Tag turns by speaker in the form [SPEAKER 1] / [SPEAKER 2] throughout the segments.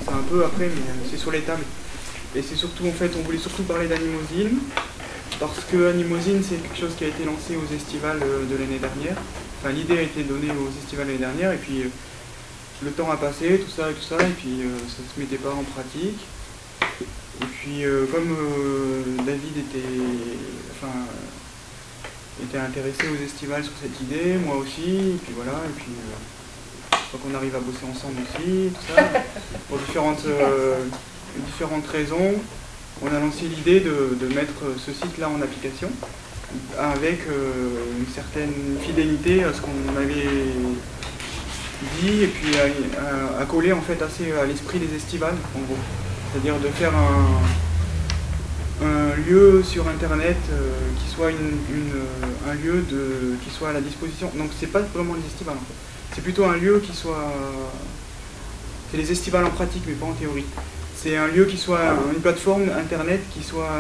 [SPEAKER 1] mettra un peu après, mais c'est sur les tables. Et c'est surtout, en fait, on voulait surtout parler d'Animosine, parce que Animosine, c'est quelque chose qui a été lancé aux estivales de l'année dernière. Enfin, l'idée a été donnée aux estivales l'année dernière, et puis le temps a passé, tout ça, et puis ça se mettait pas en pratique. Et puis, comme David était intéressé aux estivales sur cette idée, moi aussi, et puis voilà, et puis je crois qu'on arrive à bosser ensemble aussi, tout ça, pour différentes raisons. On a lancé l'idée de mettre ce site-là en application, avec une certaine fidélité à ce qu'on avait dit, et puis à coller en fait assez à l'esprit des estivales, en gros. C'est-à-dire de faire un lieu sur internet qui soit un lieu qui soit à la disposition. Donc c'est pas vraiment les estivales en fait. C'est plutôt un lieu qui soit. C'est les estivales en pratique mais pas en théorie. C'est un lieu qui soit une plateforme internet qui soit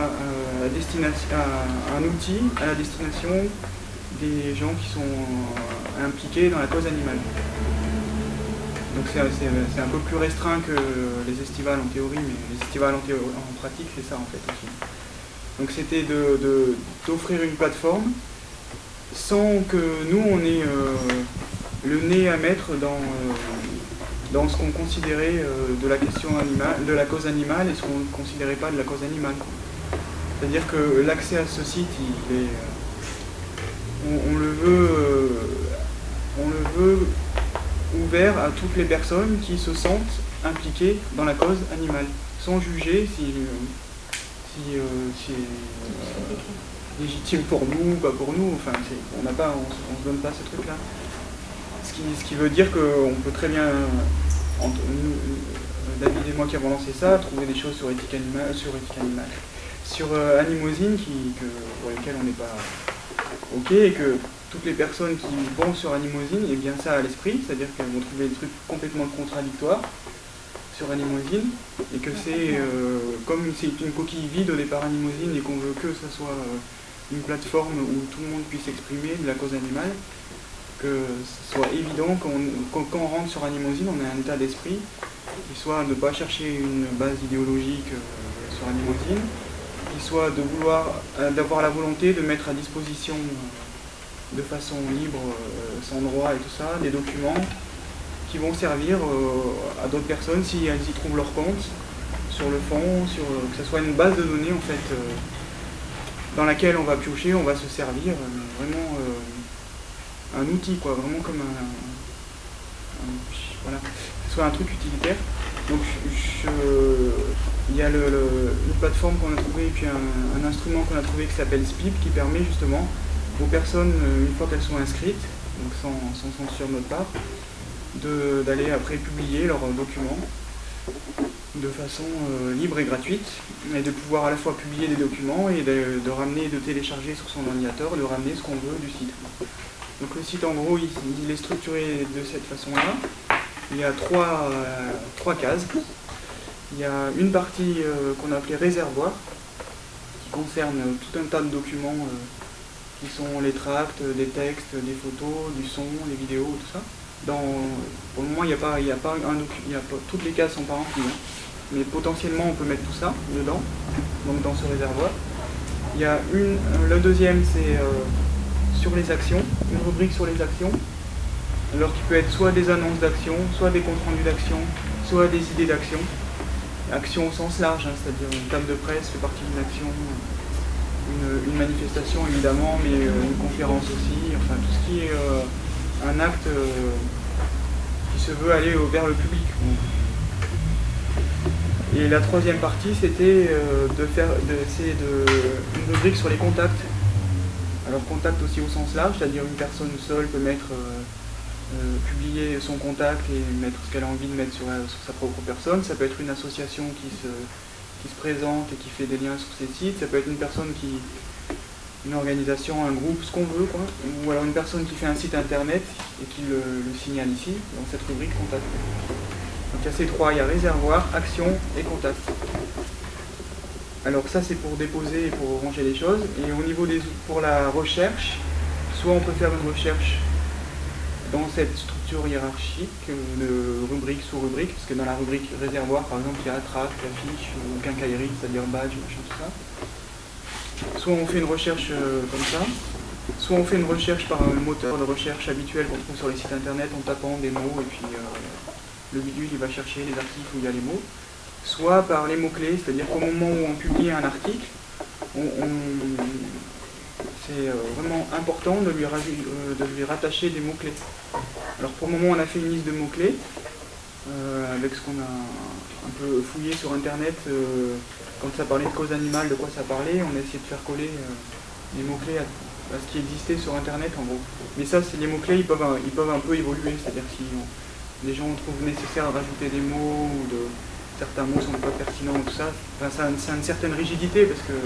[SPEAKER 1] un outil à la destination des gens qui sont impliqués dans la cause animale. Donc c'est un peu plus restreint que les estivales en théorie, mais les estivales en pratique, c'est ça en fait aussi. Donc c'était d'offrir une plateforme sans que nous on ait le nez à mettre dans ce qu'on considérait de la question animale, de la cause animale, et ce qu'on ne considérait pas de la cause animale. C'est-à-dire que l'accès à ce site, on le veut ouvert à toutes les personnes qui se sentent impliquées dans la cause animale, sans juger si c'est légitime pour nous ou pas pour nous. Enfin, on se donne pas ce truc-là. Ce qui veut dire qu'on peut très bien, David et moi qui avons lancé ça, trouver des choses sur Animosine pour lesquelles on n'est pas ok, et que toutes les personnes qui vont sur Animosine aient bien ça à l'esprit, c'est-à-dire qu'elles vont trouver des trucs complètement contradictoires sur Animosine, et que c'est comme c'est une coquille vide au départ Animosine et qu'on veut que ça soit une plateforme où tout le monde puisse exprimer de la cause animale, que ce soit évident quand on rentre sur Animosine, on a un état d'esprit qui soit de ne pas chercher une base idéologique sur Animosine, qui soit d'avoir la volonté de mettre à disposition de façon libre, sans droit et tout ça, des documents qui vont servir à d'autres personnes si elles y trouvent leur compte sur le fond, que ce soit une base de données en fait dans laquelle on va piocher, on va se servir, vraiment un outil quoi, vraiment comme voilà, que ce soit un truc utilitaire. Donc il y a une plateforme qu'on a trouvée et puis un instrument qu'on a trouvé qui s'appelle SPIP qui permet justement aux personnes, une fois qu'elles sont inscrites, donc sans censure de notre part, d'aller après publier leurs documents de façon libre et gratuite, et de pouvoir à la fois publier des documents et de ramener, de télécharger sur son ordinateur, de ramener ce qu'on veut du site. Donc le site en gros il est structuré de cette façon-là. Il y a trois cases. Il y a une partie qu'on a appelée réservoir, qui concerne tout un tas de documents qui sont les tracts, des textes, des photos, du son, des vidéos, tout ça. Pour le moment, toutes les cases sont pas remplies, hein. Mais potentiellement on peut mettre tout ça dedans, donc dans ce réservoir. Il y a le deuxième, c'est sur les actions, une rubrique sur les actions, alors qui peut être soit des annonces d'action, soit des comptes rendus d'action, soit des idées d'action. Action au sens large, hein, c'est-à-dire une table de presse fait partie d'une action, une manifestation évidemment, mais une conférence aussi, enfin tout ce qui est un acte qui se veut aller vers le public. Et la troisième partie, c'était une rubrique sur les contacts. Alors contact aussi au sens large, c'est-à-dire une personne seule peut publier son contact et mettre ce qu'elle a envie de mettre sur sa propre personne. Ça peut être une association qui se présente et qui fait des liens sur ses sites. Ça peut être une organisation, un groupe, ce qu'on veut, quoi. Ou alors une personne qui fait un site internet et qui le signale ici, dans cette rubrique contact. Donc il y a ces trois, il y a réservoir, action et contact. Alors ça c'est pour déposer et pour ranger les choses. Et au niveau pour la recherche, soit on peut faire une recherche dans cette structure hiérarchique de rubrique sous rubrique, parce que dans la rubrique réservoir, par exemple, il y a tract, affiche, ou quincaillerie, c'est-à-dire badge, machin, tout ça. Soit on fait une recherche comme ça, soit on fait une recherche par le moteur de recherche habituel qu'on trouve sur les sites internet en tapant des mots, et puis le bidule il va chercher les articles où il y a les mots. Soit par les mots-clés, c'est-à-dire qu'au moment où on publie un article, c'est vraiment important de lui rattacher des mots-clés. Alors pour le moment, on a fait une liste de mots-clés, avec ce qu'on a un peu fouillé sur internet, quand ça parlait de cause animale, de quoi ça parlait, on a essayé de faire coller les mots-clés à ce qui existait sur internet en gros. Mais ça, les mots-clés, ils peuvent un peu évoluer, c'est-à-dire que si les gens trouvent nécessaire de rajouter des mots, ou certains mots sont pas pertinents, tout ça, enfin, ça a une certaine rigidité, parce que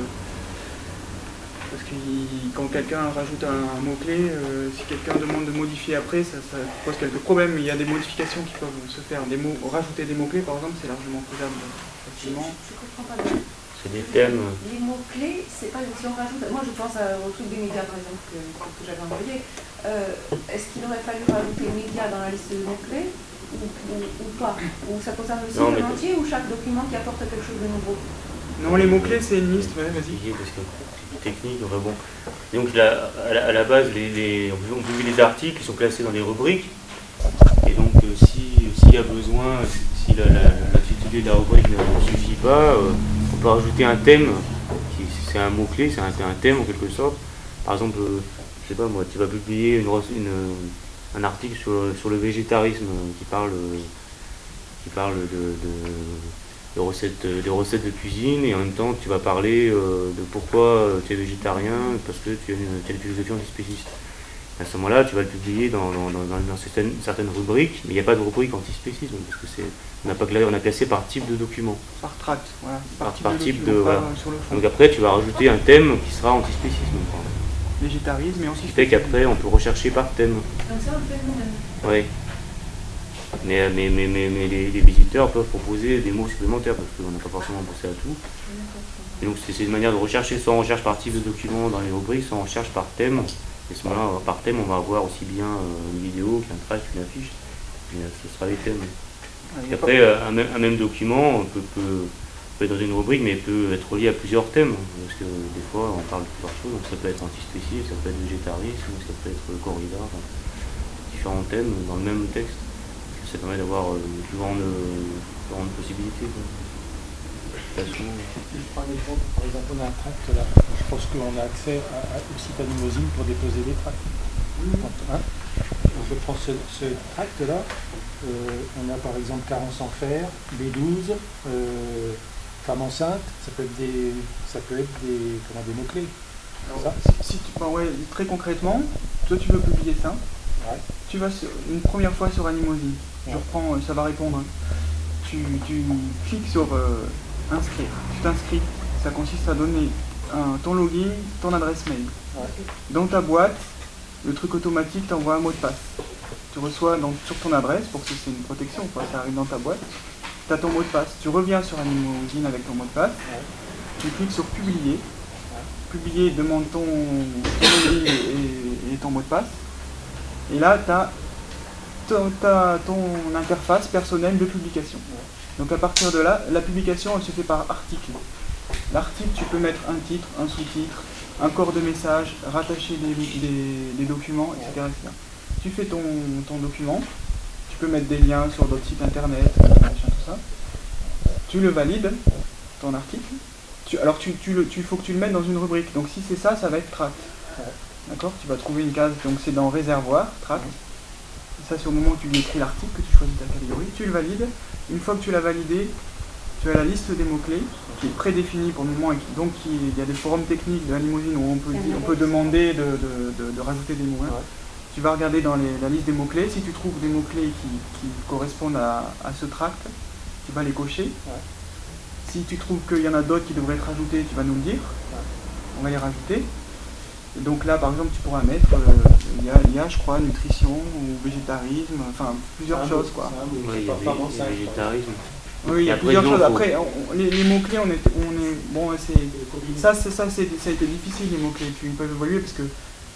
[SPEAKER 1] quand quelqu'un rajoute un mot-clé, si quelqu'un demande de modifier après, ça pose quelques problèmes. Mais il y a des modifications qui peuvent se faire. Rajouter des mots-clés, par exemple, c'est largement faisable facilement.
[SPEAKER 2] Je comprends pas bien.
[SPEAKER 3] C'est des thèmes.
[SPEAKER 2] Les mots-clés, c'est pas si on rajoute. Moi, je pense au truc des médias, par exemple, que j'avais envoyé. Est-ce qu'il aurait fallu rajouter médias dans la liste de mots-clés ou pas? Ou ça concerne le site entier ou chaque document qui apporte quelque chose de nouveau?
[SPEAKER 1] Non, les mots-clés, c'est une liste, ouais, vas-y.
[SPEAKER 3] Parce que technique, donc bon. Donc à la base, on publie les articles qui sont classés dans les rubriques. Et donc s'il y a besoin, si l'intitulé de la rubrique ne suffit pas, on peut rajouter un thème, c'est un mot-clé, c'est un thème en quelque sorte. Par exemple, je sais pas moi, tu vas publier un article sur le végétarisme qui parle de recettes de cuisine, et en même temps tu vas parler de pourquoi tu es végétarien, parce que tu as une philosophie antispéciste. À ce moment-là, tu vas le publier dans certaines rubriques, mais il n'y a pas de rubrique antispécisme, parce que on a classé par type de document.
[SPEAKER 1] Par tract, voilà.
[SPEAKER 3] Par type de
[SPEAKER 1] voilà. Sur le fond.
[SPEAKER 3] Donc après, tu vas rajouter un thème qui sera antispécisme.
[SPEAKER 1] Végétarisme et antispécisme.
[SPEAKER 3] Ce qui fait qu'après, on peut rechercher par thème.
[SPEAKER 2] Donc ça, on le fait nous-mêmes.
[SPEAKER 3] Oui. Mais les visiteurs peuvent proposer des mots supplémentaires, parce qu'on n'a pas forcément pensé à tout. Et donc c'est une manière de rechercher, soit on recherche par type de document dans les rubriques, soit on recherche par thème. Et à ce moment-là, par thème, on va avoir aussi bien une vidéo qu'un tract, une affiche. Et ce sera les thèmes. Et après, un même document peut être dans une rubrique, mais peut être relié à plusieurs thèmes. Parce que des fois, on parle de plusieurs choses. Donc ça peut être antispécisme, ça peut être végétarisme, ça peut être corrida, différents thèmes dans le même texte. Ça permet d'avoir une plus grande possibilité.
[SPEAKER 4] Je prends un exemple, par exemple, on a un tract là. Je pense qu'on a accès au site Animosine pour déposer des tracts. Je prends ce tract là. On a par exemple carence en fer, B12, femme enceinte. Ça peut être des mots-clés.
[SPEAKER 1] Très concrètement, toi tu veux publier ça.
[SPEAKER 4] Ouais.
[SPEAKER 1] Tu vas une première fois sur Animosine. Je reprends, ça va répondre. Tu cliques sur inscrire. Tu t'inscris. Ça consiste à donner ton login, ton adresse mail.
[SPEAKER 4] Ouais.
[SPEAKER 1] Dans ta boîte, le truc automatique t'envoie un mot de passe. Tu reçois sur ton adresse, pour que c'est une protection, quoi, ça arrive dans ta boîte. Tu as ton mot de passe. Tu reviens sur Animosine avec ton mot de passe.
[SPEAKER 4] Ouais.
[SPEAKER 1] Tu cliques sur publier. Ouais. Publier demande ton login et ton mot de passe. Et là, tu as ton interface personnelle de publication. Donc à partir de là, la publication elle se fait par article. L'article, tu peux mettre un titre, un sous-titre, un corps de message, rattacher des documents, etc., etc. Tu fais ton document, tu peux mettre des liens sur d'autres sites internet, machin, tout ça. Tu le valides, ton article. Alors il faut que tu le mettes dans une rubrique. Donc si c'est ça, ça va être tract. D'accord? Tu vas trouver une case, donc c'est dans réservoir, tract. Ça c'est au moment où tu lui écris l'article que tu choisis ta catégorie, tu le valides. Une fois que tu l'as validé, tu as la liste des mots-clés qui est prédéfinie pour le moment. Et donc il y a des forums techniques de Animosine où on peut demander de rajouter des mots. Hein. Ouais. Tu vas regarder dans la liste des mots-clés. Si tu trouves des mots-clés qui correspondent à ce tract, tu vas les cocher. Ouais. Si tu trouves qu'il y en a d'autres qui devraient être rajoutés, tu vas nous le dire. Ouais. On va les rajouter. Et donc là, par exemple, tu pourras mettre, il y a, je crois, nutrition ou végétarisme, enfin plusieurs choses, quoi.
[SPEAKER 3] Oui, il y a végétarisme.
[SPEAKER 1] Oui, il y a plusieurs choses. Après, les mots-clés, on est bon, ça a été difficile, les mots-clés. Ils peuvent évoluer parce que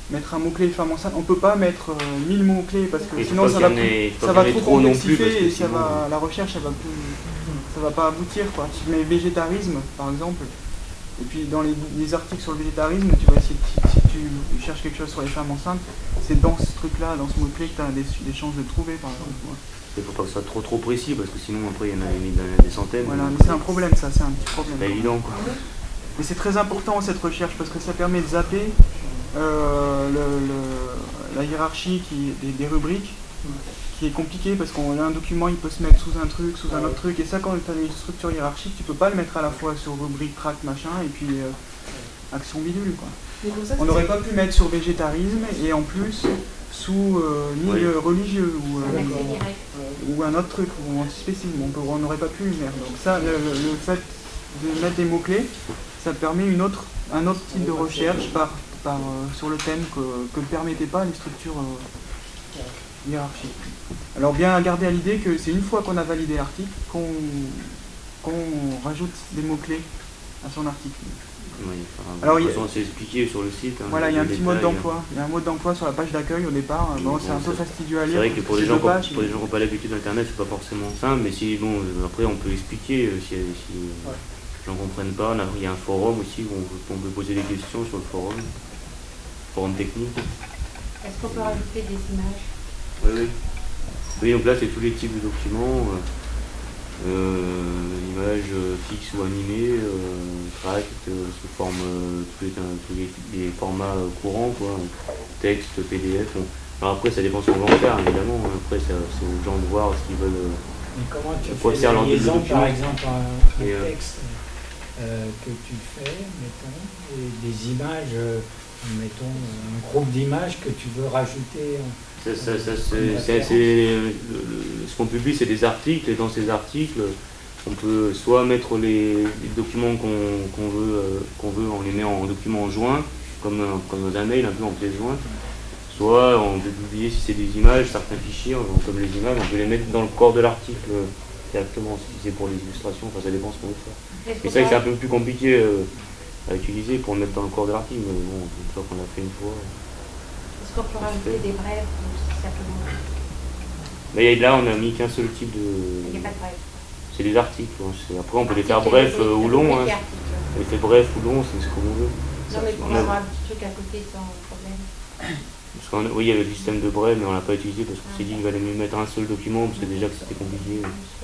[SPEAKER 1] mettre un mot-clé femme enceinte. On ne peut pas mettre 1000 mots-clés parce que
[SPEAKER 3] Et
[SPEAKER 1] sinon ça va trop
[SPEAKER 3] trop non plus, parce
[SPEAKER 1] complexifier
[SPEAKER 3] que
[SPEAKER 1] et
[SPEAKER 3] sinon,
[SPEAKER 1] la recherche ça va pas aboutir, quoi. Tu mets végétarisme par exemple, et puis dans les articles sur le végétarisme, tu vas essayer si tu cherches quelque chose sur les femmes enceintes, c'est dans ce truc-là, dans ce mot-clé que tu as des chances de trouver par exemple. Ouais.
[SPEAKER 3] Il ne faut pas que ce soit trop précis parce que sinon après il y en a des centaines.
[SPEAKER 1] Voilà, mais c'est un problème, ça, c'est un petit problème.
[SPEAKER 3] C'est pas évident, quoi.
[SPEAKER 1] Mais c'est très important cette recherche parce que ça permet de zapper la hiérarchie des rubriques, qui est compliquée parce qu'un document il peut se mettre sous un truc, sous un autre truc, et ça quand tu as une structure hiérarchique, tu peux pas le mettre à la fois sur rubrique, tract, machin, et puis action bidule, quoi. On n'aurait pas pu mettre sur végétarisme et en plus sous ni le religieux ou un autre truc, ou antispécisme, on n'aurait pas pu le mettre. Donc ça, le fait de mettre des mots-clés, ça permet un autre type de recherche sur le thème que ne permettaient pas les structures hiérarchiques. Alors bien garder à l'idée que c'est une fois qu'on a validé l'article qu'on rajoute des mots-clés à son article.
[SPEAKER 3] Oui, alors c'est expliqué sur le site. Hein,
[SPEAKER 1] voilà, il y a un petit mode d'emploi. Il y a un mode d'emploi sur la page d'accueil au départ. Bon, c'est un peu fastidieux à lire.
[SPEAKER 3] C'est vrai que pour les gens qui n'ont pas l'habitude d'Internet, c'est pas forcément simple, mais si, bon, après on peut expliquer si les gens ne comprennent pas. Il y a un forum aussi où on peut poser des questions sur le forum technique.
[SPEAKER 5] Est-ce qu'on peut rajouter des images?
[SPEAKER 3] Oui. Oui, donc là c'est tous les types de documents. Images fixes ou animées, tract, sous forme tous les formats courants, quoi, texte, PDF. Bon. Alors après ça dépend de ce qu'on va en faire évidemment, après c'est aux gens de voir ce qu'ils veulent.
[SPEAKER 4] Mais comment tu fais la liaison, par exemple un texte que tu fais, mettons, et des images, mettons un groupe d'images que tu veux rajouter.
[SPEAKER 3] Ce qu'on publie, c'est des articles, et dans ces articles, on peut soit mettre les documents qu'on veut, on les met en document joint, comme dans un mail, un peu en pièce jointe, soit on peut publier, si c'est des images, certains fichiers, comme les images, on peut les mettre dans le corps de l'article directement, si c'est pour les illustrations, enfin ça dépend ce qu'on veut faire. Et ça, c'est un peu plus compliqué à utiliser pour le mettre dans le corps de l'article, mais bon, une fois qu'on l'a fait une fois.
[SPEAKER 5] Est-ce qu'on peut rajouter des brèves ou simplement?
[SPEAKER 3] Mais là, on n'a mis qu'un seul type de.
[SPEAKER 5] Il n'y a pas de brèves.
[SPEAKER 3] C'est des articles. Après, on peut les faire brefs ou longs. On les fait brefs ou longs, c'est ce qu'on veut.
[SPEAKER 5] Non, mais pour avoir un petit truc à côté sans problème.
[SPEAKER 3] Oui, il y avait le système de brèves, mais on ne l'a pas utilisé parce qu'on s'est dit qu'il valait mieux mettre un seul document, parce que déjà que c'était compliqué.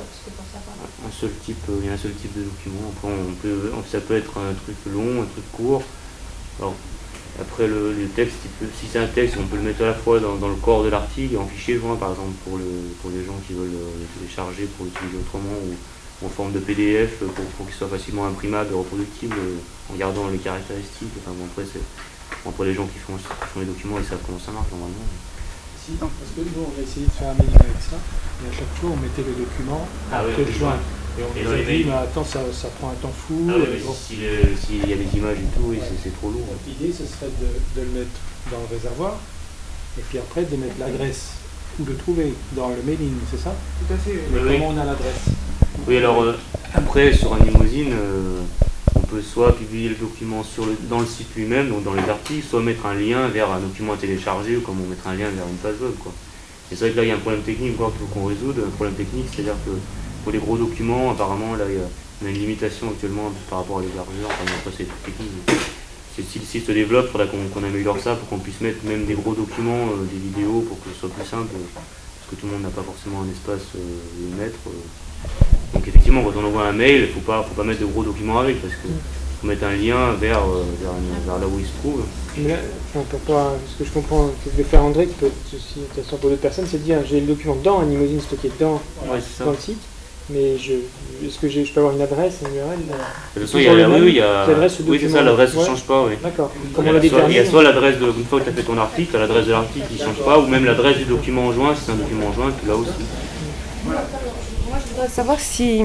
[SPEAKER 3] Un seul type, il y a un seul type de document. Après, ça peut être un truc long, un truc court. Alors, après le texte, si c'est un texte, on peut le mettre à la fois dans le corps de l'article et en fichier joint, par exemple, pour les gens qui veulent le télécharger pour l'utiliser autrement, ou en forme de PDF pour qu'il soit facilement imprimable et reproductible en gardant les caractéristiques. Enfin, bon, après les gens qui font les documents, ils savent comment ça marche normalement.
[SPEAKER 4] Si, parce que nous, on a essayé de faire un mail avec ça, et à chaque fois, on mettait le document en pièce jointe. Et on nous a dit, mais attends, ça prend un temps fou.
[SPEAKER 3] S'il y a des images et tout, c'est trop lourd.
[SPEAKER 4] L'idée, ce serait de le mettre dans le réservoir, et puis après de mettre l'adresse, ou de trouver dans le mailing, c'est ça?
[SPEAKER 1] Tout à fait.
[SPEAKER 4] Mais comment on a l'adresse?
[SPEAKER 3] Oui, alors après, sur Animozyne, on peut soit publier le document dans le site lui-même, donc dans les articles, soit mettre un lien vers un document à télécharger, ou comme on mettre un lien vers une page web, quoi. Et c'est vrai que là, il y a un problème technique encore qu'il faut qu'on résoudre. Un problème technique, c'est-à-dire que pour les gros documents, apparemment, là, on a une limitation actuellement par rapport à l'hébergeur. Enfin, après, c'est technique. Si le site se développe, il faudra qu'on améliore ça pour qu'on puisse mettre même des gros documents, des vidéos, pour que ce soit plus simple, parce que tout le monde n'a pas forcément un espace où les mettre. Donc effectivement, quand on envoie un mail, il ne faut pas mettre de gros documents avec, parce qu'il faut mettre un lien vers là où il se trouve.
[SPEAKER 6] Mais là, ce que je comprends, que je vais faire André, qui peut être aussi intéressant pour d'autres personnes, c'est de dire j'ai le document dans Animozyne stocké dans le site, mais est-ce que je peux avoir une adresse, une URL?
[SPEAKER 3] De toute façon, oui, c'est ça, l'adresse ne change pas. Oui.
[SPEAKER 6] D'accord.
[SPEAKER 3] Il y a soit l'adresse une fois que tu as fait ton article, tu as l'adresse de l'article qui ne change pas, ou même l'adresse du document en joint, si c'est un document en joint, tu l'as aussi.
[SPEAKER 2] Moi, je voudrais savoir si...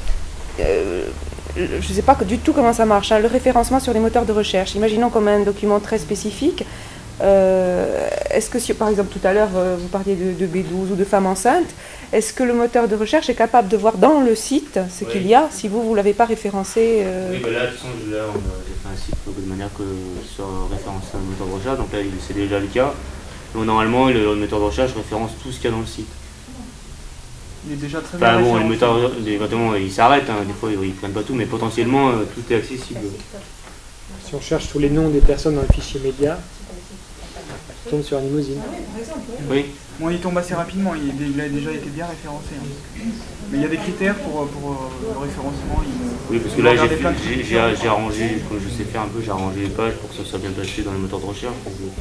[SPEAKER 2] je ne sais pas du tout comment ça marche, hein, le référencement sur les moteurs de recherche. Imaginons comme un document très spécifique. Est-ce que, par exemple, tout à l'heure, vous parliez de B12 ou de femmes enceintes, est-ce que le moteur de recherche est capable de voir dans le site ce qu'il y a, si vous ne l'avez pas référencé
[SPEAKER 3] Oui, là, de toute façon, j'ai fait un site de manière que ce soit référencé dans le moteur de recherche. Donc là, c'est déjà le cas. Donc normalement, le moteur de recherche référence tout ce qu'il y a dans le site.
[SPEAKER 1] Il est déjà très bien
[SPEAKER 3] bon,
[SPEAKER 1] référencé.
[SPEAKER 3] ils s'arrêtent, hein, des fois ils prennent pas tout, mais potentiellement tout est accessible.
[SPEAKER 6] Si on cherche tous les noms des personnes dans le fichier média, on tombe sur Animosine.
[SPEAKER 3] Oui.
[SPEAKER 1] Bon, il tombe assez rapidement, il a déjà été bien référencé. Hein. Mais il y a des critères pour le référencement.
[SPEAKER 3] Oui, parce que là j'ai arrangé, comme je sais faire un peu, j'ai arrangé les pages pour que ça soit bien placé dans les moteurs de recherche.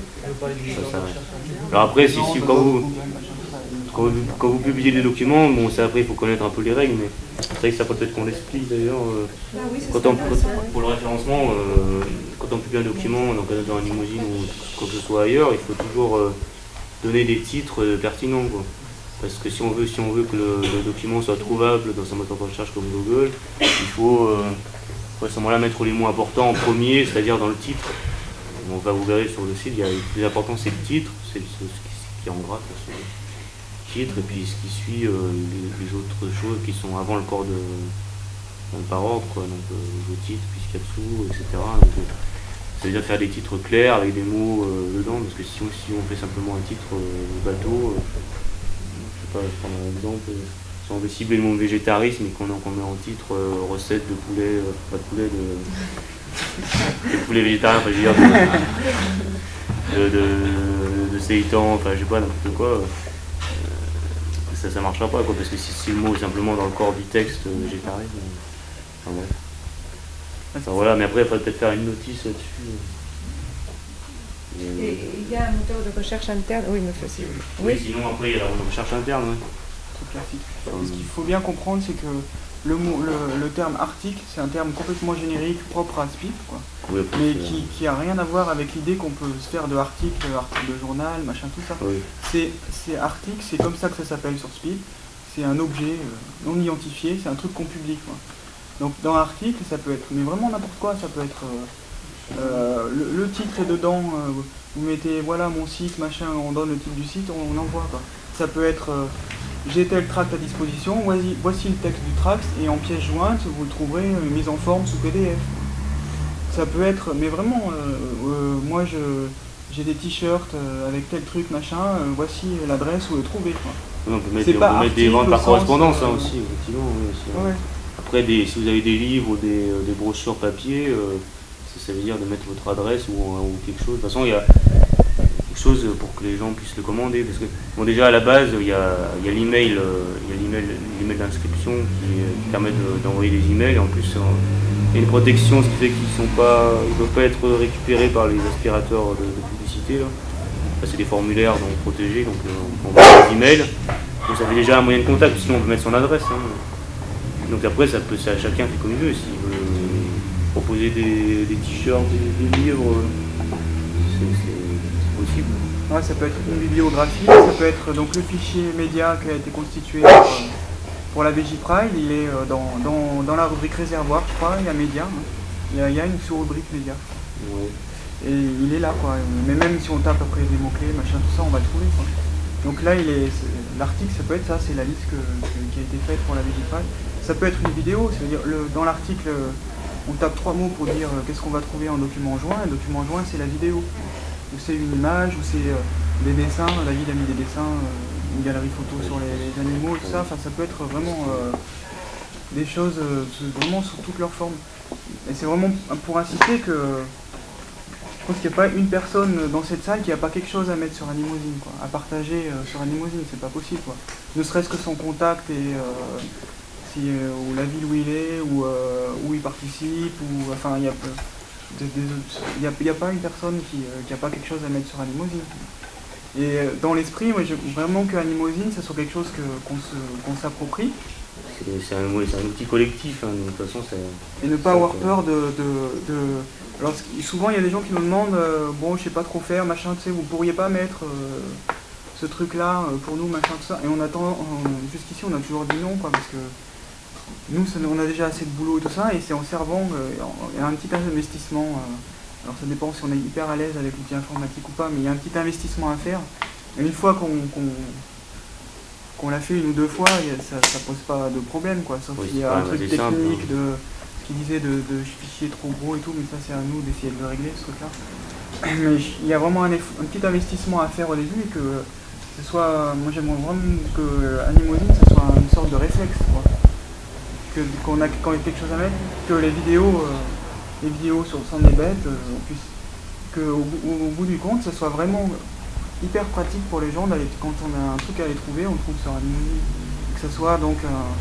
[SPEAKER 3] Alors après, quand vous publiez des documents, bon, ça après il faut connaître un peu les règles, mais c'est vrai que ça peut être qu'on l'explique d'ailleurs. Pour le référencement, quand on publie un document dans Animosine ou quoi que ce soit ailleurs, il faut toujours donner des titres pertinents, quoi. Parce que si on veut que le document soit trouvable dans un moteur de recherche comme Google, il faut à ce moment-là mettre les mots importants en premier, c'est-à-dire dans le titre. Donc, vous verrez sur le site, le plus important c'est le titre, c'est ce qui est en gras. Titre, et puis ce qui suit les autres choses qui sont avant le corps par ordre, quoi. Donc le titre, puis ce qu'il y a dessous, etc. Donc, ça veut dire faire des titres clairs avec des mots dedans, parce que si on fait simplement un titre bateau, je sais pas, je prends un exemple, si on veut cibler le mot végétarisme et qu'on met en titre recette de poulet, pas de poulet, de poulet végétarien, enfin je veux dire de séitan, enfin je sais pas, n'importe quoi. Ça marchera pas, quoi, parce que si le mot est simplement dans le corps du texte végétarisme, enfin, ouais. Enfin, voilà, mais après il faudrait peut-être faire une notice là-dessus.
[SPEAKER 2] Et il y a un moteur de recherche interne, oui, mais facile.
[SPEAKER 3] Oui, sinon après il y a la recherche interne, oui.
[SPEAKER 1] C'est classique. Ce qu'il faut bien comprendre, c'est que le terme article, c'est un terme complètement générique, propre à SPIP, quoi.
[SPEAKER 3] Oui,
[SPEAKER 1] mais qui a rien à voir avec l'idée qu'on peut se faire de article de journal, machin, tout ça.
[SPEAKER 3] Oui.
[SPEAKER 1] C'est article, c'est comme ça que ça s'appelle sur SPIP. C'est un objet non identifié, c'est un truc qu'on publie, quoi. Donc dans article, ça peut être, mais vraiment n'importe quoi, ça peut être le titre est dedans, vous mettez voilà mon site, machin, on donne le titre du site, on envoie, quoi. Ça peut être j'ai tel tract à disposition, voici le texte du tract, et en pièce jointe, vous le trouverez mis en forme sous PDF. Ça peut être, mais vraiment, moi j'ai des t-shirts avec tel truc, machin, voici l'adresse où le trouver, quoi.
[SPEAKER 3] On peut mettre des ventes par correspondance, hein, aussi, effectivement. Oui, aussi,
[SPEAKER 1] ouais.
[SPEAKER 3] Après, si vous avez des livres ou des brochures papier, ça veut dire de mettre votre adresse ou quelque chose. De toute façon, il y a quelque chose pour que les gens puissent le commander. Parce que, bon, déjà à la base, il y a l'email d'inscription qui permet d'envoyer des emails. En plus, il y a une protection, ce qui fait qu'ils ne peuvent pas être récupérés par les aspirateurs de publicité. Là. Enfin, c'est des formulaires donc protégés, donc on envoie des emails. Donc ça fait déjà un moyen de contact, sinon on peut mettre son adresse. Hein. Donc après, chacun fait comme il veut. S'il veut proposer des t-shirts, des livres, c'est possible.
[SPEAKER 1] Ouais, ça peut être une bibliographie, ça peut être donc le fichier média qui a été constitué pour la VJ Pride, il est dans la rubrique réservoir, je crois, il y a média, hein. Il y a une sous-rubrique média.
[SPEAKER 3] Ouais.
[SPEAKER 1] Et il est là, quoi. Mais même si on tape après des mots-clés, machin, tout ça, on va le trouver, quoi. Donc là, l'article, ça peut être ça, c'est la liste qui a été faite pour la VJ Pride. Ça peut être une vidéo, c'est-à-dire dans l'article, on tape 3 mots pour dire qu'est-ce qu'on va trouver en document joint. Un document joint, c'est la vidéo. Ou c'est une image, ou c'est des dessins, David a mis des dessins, une galerie photo sur les animaux, tout ça. Enfin, ça peut être vraiment des choses vraiment sous toutes leurs formes. Et c'est vraiment pour insister que je pense qu'il n'y a pas une personne dans cette salle qui n'a pas quelque chose à mettre sur Animosine, quoi, à partager sur Animosine, c'est pas possible, quoi. Ne serait-ce que son contact et ou la ville où il est, ou où il participe, ou enfin il n'y a pas une personne qui n'a pas quelque chose à mettre sur Animosine. Et dans l'esprit, moi je veux vraiment que Animosine, ça soit quelque chose qu'on s'approprie.
[SPEAKER 3] C'est un outil collectif, hein, de toute façon.
[SPEAKER 1] Et ne pas avoir peur alors, souvent il y a des gens qui nous demandent bon, je sais pas trop faire, machin, tu sais, vous pourriez pas mettre ce truc-là pour nous, machin, tout ça. Et on attend, jusqu'ici on a toujours dit non, quoi, parce que nous, on a déjà assez de boulot et tout ça, et c'est en servant un petit investissement. Alors ça dépend si on est hyper à l'aise avec l'outil informatique ou pas, mais il y a un petit investissement à faire. Et une fois qu'on l'a fait une ou deux fois, ça pose pas de problème, quoi. Sauf qu'il y a un truc technique qui disait de fichiers trop gros et tout, mais ça c'est à nous d'essayer de le régler ce truc-là. Mais il y a vraiment un petit investissement à faire au début et que ce soit, moi j'aimerais vraiment que Animosine ça soit une sorte de réflexe, quoi. Qu'on a quand il y a quelque chose à mettre, que les vidéos sur Sans des bêtes, qu'au bout du compte, ça soit vraiment hyper pratique pour les gens d'aller, quand on a un truc à aller trouver, on le trouve sur Animosine. Que ce soit donc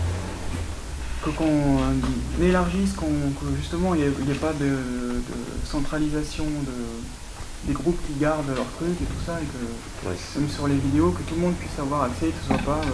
[SPEAKER 1] qu'on élargisse, que justement il n'y ait pas de centralisation des groupes qui gardent leurs trucs et tout ça, et que même sur les vidéos, que tout le monde puisse avoir accès, que ce soit pas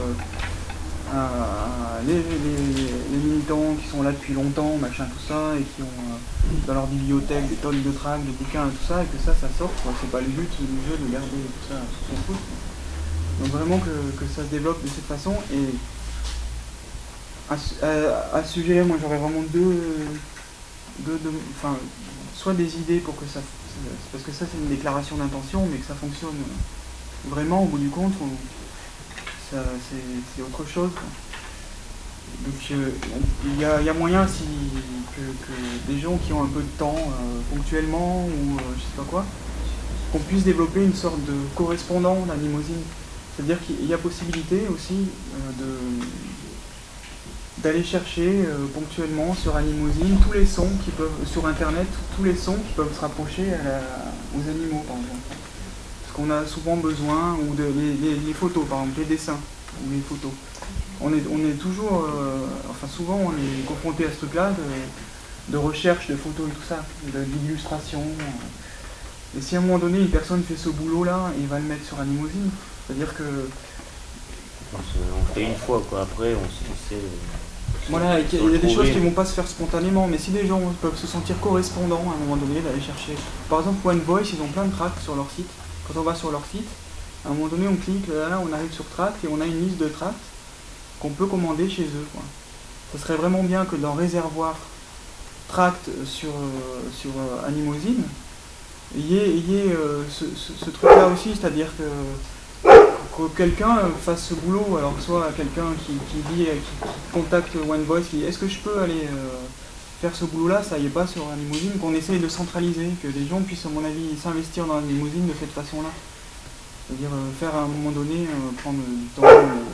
[SPEAKER 1] les militants qui sont là depuis longtemps, machin, tout ça, et qui ont dans leur bibliothèque des tonnes de tracts, de bouquins et tout ça, et que ça sorte, quoi. C'est pas le but du jeu de garder tout ça sous son coude. Donc vraiment que ça se développe de cette façon. Et à ce sujet, moi j'aurais vraiment soit des idées pour que ça, parce que ça c'est une déclaration d'intention, mais que ça fonctionne vraiment au bout du compte, c'est autre chose, quoi. Donc il y a moyen que des gens qui ont un peu de temps ponctuellement ou je sais pas quoi, qu'on puisse développer une sorte de correspondant d'Animosine. C'est-à-dire qu'il y a possibilité aussi d'aller chercher ponctuellement sur Animosine tous les sons qui peuvent, sur internet, tous les sons qui peuvent se rapprocher aux animaux par exemple. Parce qu'on a souvent besoin, ou les photos par exemple, les dessins ou les photos. On est toujours, souvent on est confronté à ce truc-là de recherche de photos et tout ça, d'illustration. Et si à un moment donné une personne fait ce boulot-là et va le mettre sur Animosine, c'est-à-dire que...
[SPEAKER 3] On fait une fois, quoi. Après on sait...
[SPEAKER 1] Voilà, il y a des choses qui ne vont pas se faire spontanément, mais si des gens peuvent se sentir correspondants à un moment donné, d'aller chercher... Par exemple, One Voice, ils ont plein de tracts sur leur site. Quand on va sur leur site, à un moment donné on clique, là on arrive sur Tract et on a une liste de tracts qu'on peut commander chez eux, quoi. Ça serait vraiment bien que dans Réservoir Tract sur Animosine, il y ait ce truc-là aussi, c'est-à-dire que quelqu'un fasse ce boulot, alors soit quelqu'un qui contacte One Voice, qui dit est-ce que je peux aller faire ce boulot-là, ça y est pas sur Animosine, qu'on essaye de centraliser, que des gens puissent à mon avis s'investir dans Animosine de cette façon-là. C'est-à-dire faire à un moment donné, prendre du temps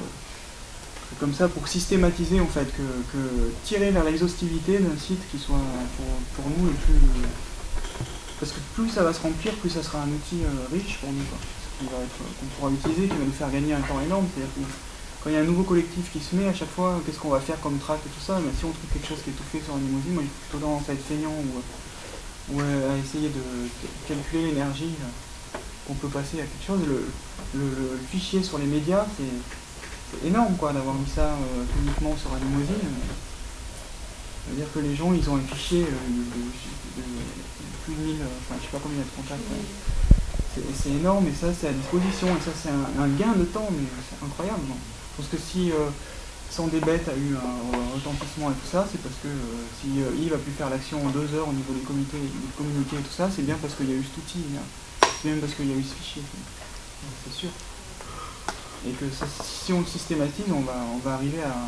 [SPEAKER 1] comme ça pour systématiser en fait, que tirer vers l'exhaustivité d'un site qui soit pour nous le plus... Parce que plus ça va se remplir, plus ça sera un outil riche pour nous, quoi. Qu'on pourra utiliser, qui va nous faire gagner un temps énorme. C'est-à-dire que quand il y a un nouveau collectif qui se met, à chaque fois, qu'est-ce qu'on va faire comme track et tout ça, mais si on trouve quelque chose qui est tout fait sur Animosine, moi j'ai plutôt tendance à être feignant ou à essayer de calculer l'énergie qu'on peut passer à quelque chose. Le fichier sur les médias, c'est énorme, quoi, d'avoir mis ça uniquement sur Animosine. C'est-à-dire que les gens, ils ont un fichier de plus de 1000, je sais pas combien il y a de contacts. C'est énorme, et ça c'est à disposition, et ça c'est un gain de temps, mais c'est incroyable. Non, parce que si Sans des bêtes a eu un retentissement et tout ça, c'est parce que si Yves a pu faire l'action en 2 heures au niveau des communautés et tout ça, c'est bien parce qu'il y a eu cet outil, c'est bien parce qu'il y a eu ce fichier, c'est sûr. Et que ça, si on le systématise, on va arriver à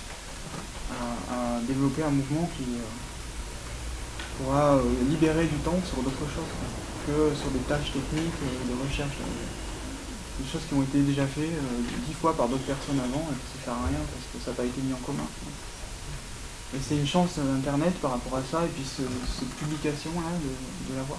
[SPEAKER 1] développer un mouvement qui pourra libérer du temps sur d'autres choses, quoi, que sur des tâches techniques de recherche, des choses qui ont été déjà faites 10 fois par d'autres personnes avant et que ça sert à rien parce que ça n'a pas été mis en commun. Et c'est une chance d'Internet par rapport à ça, et puis cette publication-là de l'avoir.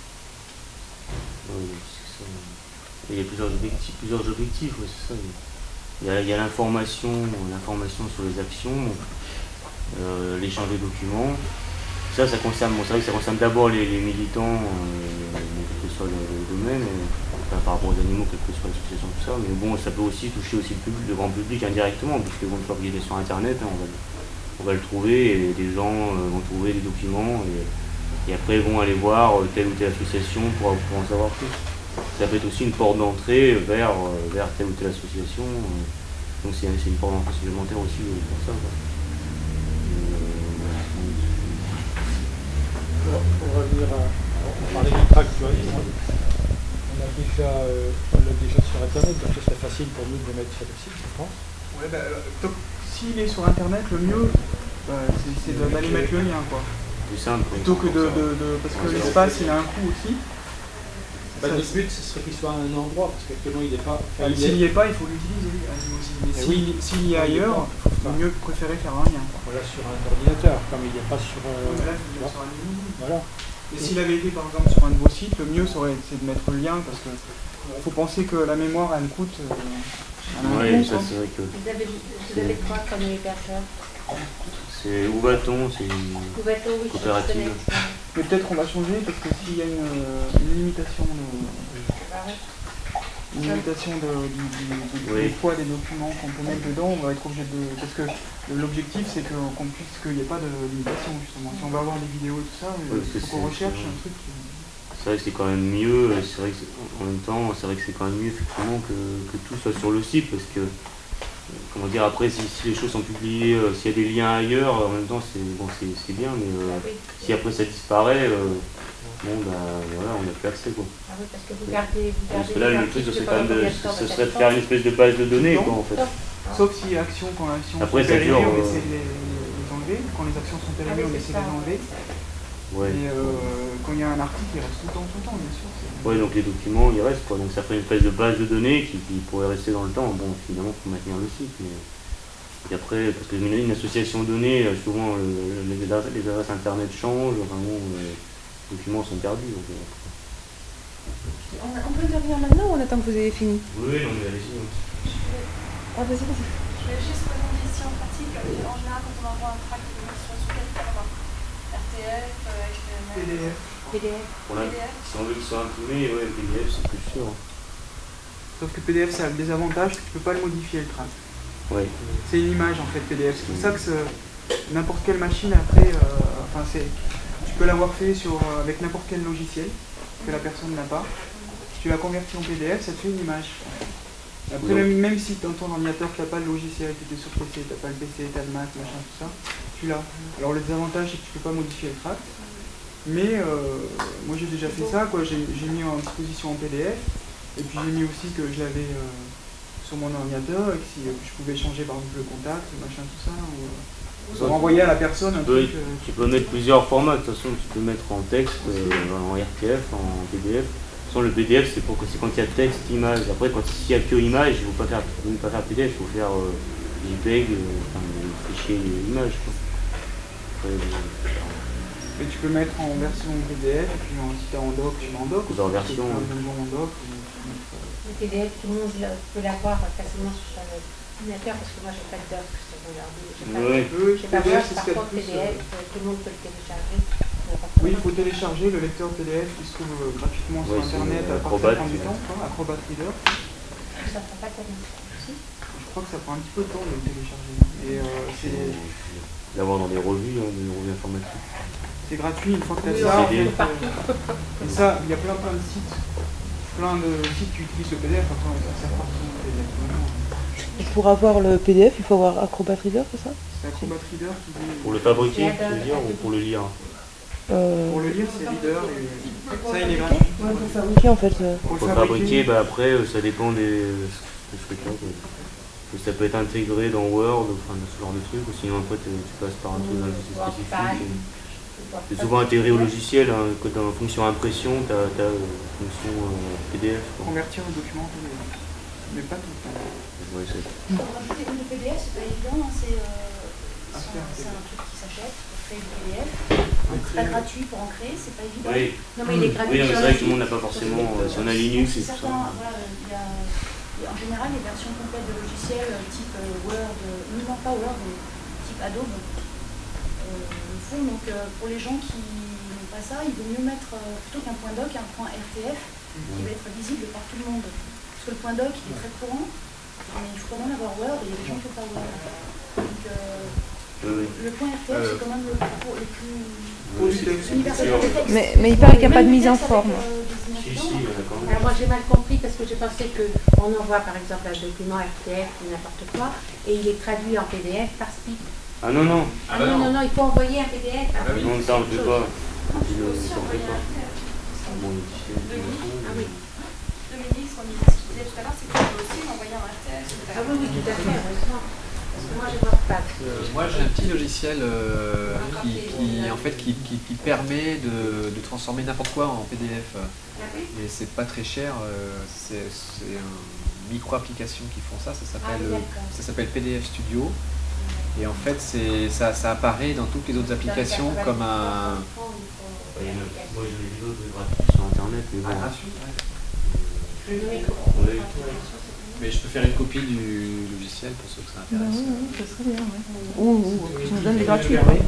[SPEAKER 3] Oui, c'est ça. Il y a plusieurs objectifs, oui, c'est ça. Il y a l'information sur les actions, l'échange de documents. Ça concerne, c'est vrai que ça concerne d'abord les militants, quel que soit le domaine, par rapport aux animaux, quelle que soit l'association, tout ça. Mais bon, ça peut aussi toucher aussi le grand public indirectement, puisque une fois qu'il est sur Internet, on va le trouver, et des gens vont trouver des documents, et après ils vont aller voir telle ou telle association pour en savoir plus. Ça peut être aussi une porte d'entrée vers telle ou telle association, donc c'est une porte d'entrée supplémentaire aussi pour ça, quoi.
[SPEAKER 4] Pour revenir on parlait du tract, tu vois, on l'a déjà sur Internet, donc ce serait facile pour nous de le mettre sur le site, je pense.
[SPEAKER 1] Ouais, s'il est sur Internet, le mieux, c'est d'aller mettre le lien, quoi.
[SPEAKER 3] Plus simple.
[SPEAKER 1] Plutôt que parce que l'espace, il a un coût aussi.
[SPEAKER 4] Le but, ce serait qu'il soit à un endroit, parce qu'actuellement, il n'est pas...
[SPEAKER 1] S'il n'y est pas, il faut l'utiliser. Mais s'il y est ailleurs, il faut mieux préférer faire un lien.
[SPEAKER 4] Voilà, sur un ordinateur, comme il n'y a pas sur...
[SPEAKER 1] Voilà. Et s'il avait été, par exemple, sur un de vos sites, le mieux, c'est de mettre le lien, parce que faut penser que la mémoire, elle coûte...
[SPEAKER 3] oui, ça c'est vrai que...
[SPEAKER 5] Vous avez quoi comme hébergeur?
[SPEAKER 3] C'est Ouvaton, c'est une coopérative.
[SPEAKER 1] Mais peut-être qu'on va changer parce que s'il y a une limitation du poids des documents qu'on peut mettre dedans, on va être obligé de... Parce que l'objectif c'est qu'il n'y ait pas de limitation justement. Si on va avoir des vidéos et tout ça, il faut qu'on recherche un truc qui...
[SPEAKER 3] C'est vrai que c'est quand même mieux, c'est vrai que en même temps, c'est vrai que c'est quand même mieux effectivement que tout soit sur le site parce que, comment dire, après si les choses sont publiées, s'il y a des liens ailleurs, en même temps c'est bien, mais si après ça disparaît, voilà, on n'a plus accès quoi.
[SPEAKER 5] Ah oui, parce que vous gardez
[SPEAKER 3] parce que là le truc ce serait de faire une espèce de base de données quoi en fait.
[SPEAKER 1] Sauf si quand les actions
[SPEAKER 3] après,
[SPEAKER 1] sont périmées, on essaie de les enlever, quand les actions sont périmées, on essaie de les enlever.
[SPEAKER 3] Ouais.
[SPEAKER 1] Et quand il y a un article, il reste tout le temps, bien sûr.
[SPEAKER 3] Oui, donc les documents, ils restent, quoi. Donc ça fait une espèce de base de données qui pourrait rester dans le temps. Bon, finalement, il faut maintenir le site. Mais... Et après, parce que une association de données, souvent, les adresses Internet changent, vraiment, les documents sont perdus. Donc,
[SPEAKER 2] on peut intervenir maintenant ou on attend que vous ayez fini?
[SPEAKER 3] Oui, non, mais allez-y.
[SPEAKER 2] Ah, vas-y.
[SPEAKER 7] Je voulais juste poser une question pratique. En général, quand on envoie un tract sur quel format? RTF, HTML,
[SPEAKER 1] PDF.
[SPEAKER 3] Si on veut qu'il soit imprimé, ouais, PDF c'est plus sûr.
[SPEAKER 1] Sauf que PDF ça a le désavantage que tu peux pas le modifier le tract.
[SPEAKER 3] Ouais.
[SPEAKER 1] C'est une image en fait PDF. C'est pour ça que n'importe quelle machine après, tu peux l'avoir fait avec n'importe quel logiciel que la personne n'a pas. Si tu la convertis en PDF, ça te fait une image. Après, même si dans ton ordinateur tu n'as pas le logiciel, tu es sur PC, tu n'as pas le PC, tu as le Mac, machin, tout ça, tu l'as. Alors le désavantage c'est que tu peux pas modifier le tract. Mais moi j'ai déjà fait ça, quoi. J'ai mis en disposition en PDF, et puis j'ai mis aussi que je l'avais sur mon ordinateur, et que si je pouvais changer par exemple le contact, machin, tout ça, ou renvoyer à la personne un truc.
[SPEAKER 3] Tu peux mettre plusieurs formats, de toute façon tu peux mettre en texte, en RTF, en PDF. De toute façon le PDF c'est quand il y a texte, image. Après quand il n'y a que image, il ne faut pas faire PDF, il faut faire JPEG, fichier image. Après,
[SPEAKER 1] et tu peux mettre en version PDF, et puis si tu es en doc, tu mets en doc.
[SPEAKER 3] Ou en version.
[SPEAKER 5] Le PDF, tout le monde peut l'avoir facilement sur l'ordinateur, parce que moi j'ai pas de doc, c'est regardé. J'ai pas Word, par contre PDF, tout le monde peut le télécharger.
[SPEAKER 1] Oui, il faut télécharger le lecteur PDF qui se trouve gratuitement sur internet à partir du temps, Acrobat Reader.
[SPEAKER 5] Ça prend pas tellement de temps aussi.
[SPEAKER 1] Je crois que ça prend un petit peu de temps de le télécharger. Et c'est
[SPEAKER 3] d'avoir dans des revues informatiques.
[SPEAKER 1] C'est gratuit une fois que tu as ça. Et ça, il y a plein de sites. Plein de sites qui utilisent le PDF, après on sert partout le PDF.
[SPEAKER 2] Et pour avoir le PDF, il faut avoir Acrobat Reader, c'est ça?
[SPEAKER 1] C'est Acrobat Reader qui dit...
[SPEAKER 3] Pour le fabriquer, tu veux dire, ou pour le lire?
[SPEAKER 1] Pour le lire, c'est Reader, et ça il est gratuit.
[SPEAKER 2] Ouais, pour fabriquer en fait.
[SPEAKER 3] Pour le fabriquer, après ça dépend des trucs là. Ça peut être intégré dans Word, enfin ce genre de truc, ou sinon après tu passes par un truc spécifique. C'est souvent intégré au logiciel, hein, quand dans la fonction impression, tu as la fonction PDF.
[SPEAKER 1] Convertir le document en PDF, mais pas tout le temps.
[SPEAKER 3] Ouais,
[SPEAKER 7] le PDF, c'est pas évident, hein, c'est un truc qui s'achète pour créer du PDF. C'est pas gratuit pour en créer, c'est pas évident.
[SPEAKER 3] Oui,
[SPEAKER 5] non, mais il est gratuit.
[SPEAKER 3] Oui, mais c'est vrai que tout le monde n'a pas forcément, si on a Linux et tout ça.
[SPEAKER 7] En général, les versions complètes de logiciels type Word, non pas Word, mais type Adobe, le font. Donc pour les gens qui n'ont pas ça, il vaut mieux mettre plutôt qu'un point doc, un point RTF qui va être visible par tout le monde. Parce que le point doc il est très courant, mais il faut quand même avoir Word et il y a des gens qui n'ont pas Word. Donc le point RTF c'est quand même le plus universel.
[SPEAKER 2] Mais il paraît qu'il n'y a pas de mise en forme.
[SPEAKER 5] Alors moi j'ai mal compris parce que j'ai pensé qu'on envoie par exemple un document RTF ou n'importe quoi et il est traduit en PDF par SPIP.
[SPEAKER 3] Ah non, non.
[SPEAKER 5] Non, il faut envoyer un PDF.
[SPEAKER 3] Non, ça on ne fait pas.
[SPEAKER 7] Dominique, ce qu'on disait tout à l'heure, c'est qu'on peut aussi l'envoyer en RTF.
[SPEAKER 5] Ah oui, tout à fait, heureusement.
[SPEAKER 8] Moi j'ai un petit logiciel qui permet de transformer n'importe quoi en PDF. Et c'est pas très cher, c'est une micro-application qui font ça, ça s'appelle PDF Studio. Et en fait ça apparaît dans toutes les autres applications comme un...
[SPEAKER 3] Moi j'ai des vidéos gratuites sur internet, mais bon.
[SPEAKER 8] Mais je peux faire une copie du logiciel pour ceux que ça intéresse.
[SPEAKER 2] Ça serait bien, tu nous donnes des gratuits. Parce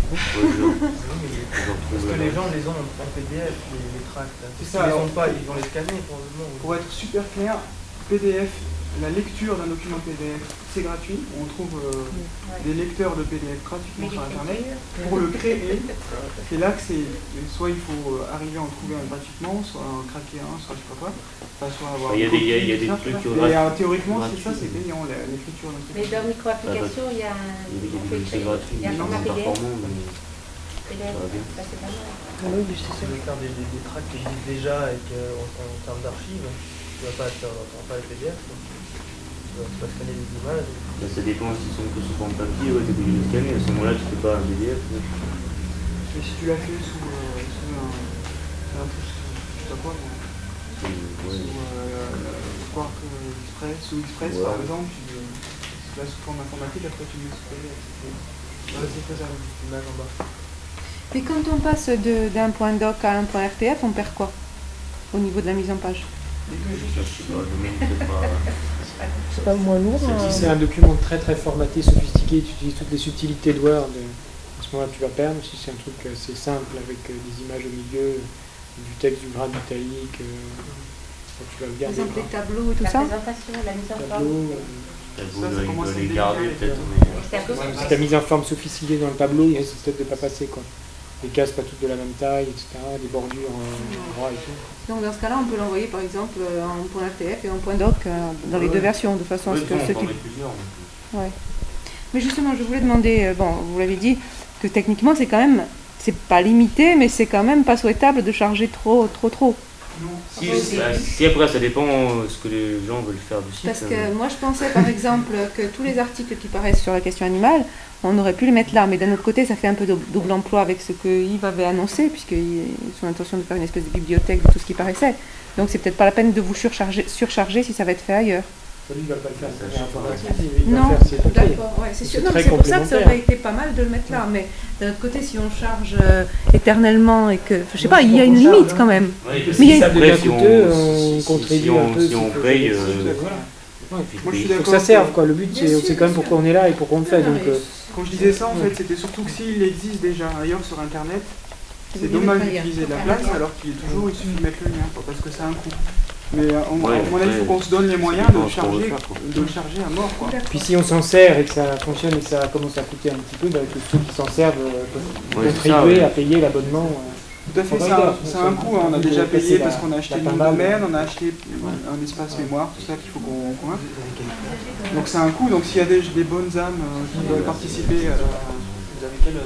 [SPEAKER 1] que les gens les ont en PDF, les tracts. C'est ça, ils vont les scanner pour le moment. Pour être super clair, PDF, la lecture d'un document PDF, c'est gratuit. On trouve des lecteurs de PDF gratuitement sur Internet. Pour le créer, c'est là que soit il faut arriver à en trouver un gratuitement, soit en craquer un, soit je sais pas quoi. Soit avoir
[SPEAKER 3] il y a des trucs
[SPEAKER 1] théoriquement, c'est ça, c'est payant, l'écriture d'un truc.
[SPEAKER 5] Mais dans micro-application, il y a un format PDF. Ça c'est pas mal.
[SPEAKER 9] Si tu veux faire des tracts qui existent déjà et en termes d'archives, tu vas pas les PDF. Tu vas scanner des images.
[SPEAKER 3] Ça dépend s'ils sont que sous forme papier, tu es obligé de scanner. À ce moment-là, tu ne fais pas un PDF.
[SPEAKER 1] Mais si tu l'as fait sous un truc, je sais pas quoi, Quark Express ou Express par exemple, tu l'as sous forme informatique, après tu le mets sous PDF. C'est faisable, l'image en bas.
[SPEAKER 2] Mais quand on passe d'un point doc à un point RTF, on perd quoi au niveau de la mise en page?
[SPEAKER 6] C'est pas moins lourd. Si c'est un document très très formaté, sophistiqué, tu utilises toutes les subtilités de Word, à ce moment-là tu vas perdre. Si c'est un truc assez simple avec des images au milieu, du texte, du grade italique, tu vas le garder.
[SPEAKER 2] Par exemple les tableaux et tout ça.
[SPEAKER 5] La présentation, la mise en forme.
[SPEAKER 3] Ça commence à les garder peut-être.
[SPEAKER 6] Si tu as mise en forme sophistiquée dans le tableau, il risque peut-être de ne pas passer quoi. Les cases pas toutes de la même taille, etc. Des bordures en droit et tout.
[SPEAKER 2] Donc dans ce cas-là, on peut l'envoyer par exemple en point RTF et en point doc dans les deux versions, de façon à ce que ceux qui... Mais justement, je voulais demander, vous l'avez dit, que techniquement c'est quand même, c'est pas limité, mais c'est quand même pas souhaitable de charger trop.
[SPEAKER 3] Si après ça dépend ce que les gens veulent faire du site.
[SPEAKER 2] Parce que moi je pensais par exemple que tous les articles qui paraissent sur la question animale, on aurait pu les mettre là, mais d'un autre côté ça fait un peu double emploi avec ce que Yves avait annoncé, puisqu'il a son intention de faire une espèce de bibliothèque de tout ce qui paraissait. Donc c'est peut-être pas la peine de vous surcharger si ça va être fait ailleurs.
[SPEAKER 6] Lui, il va pas le faire.
[SPEAKER 2] Non, d'accord, c'est sûr. Non, mais c'est pour ça que ça aurait été pas mal de le mettre là. Mais d'un autre côté, si on charge éternellement et que, je sais pas, il y a une limite quand même.
[SPEAKER 6] Mais il y a on contribue un peu.
[SPEAKER 3] Si on paye,
[SPEAKER 6] il faut que ça serve quoi. Le but, c'est quand même pourquoi on est là et pourquoi on le fait. Donc,
[SPEAKER 1] quand je disais ça, en fait, c'était surtout que s'il existe déjà ailleurs sur Internet, c'est dommage d'utiliser de la place alors qu'il suffit de mettre le lien, parce que ça a un coût. Mais à mon avis, il faut qu'on se donne les moyens de le charger à mort. Quoi.
[SPEAKER 6] Puis si on s'en sert et que ça fonctionne et que ça commence à coûter un petit peu, que ceux qui s'en servent peuvent contribuer à payer l'abonnement.
[SPEAKER 1] Tout à fait, ça a un coût. On a déjà payé parce qu'on a acheté le nom de domaine, on a acheté un espace mémoire, tout ça qu'il faut qu'on convainque. Donc c'est un coût, donc s'il y a des bonnes âmes qui veulent participer... Vous avez quelle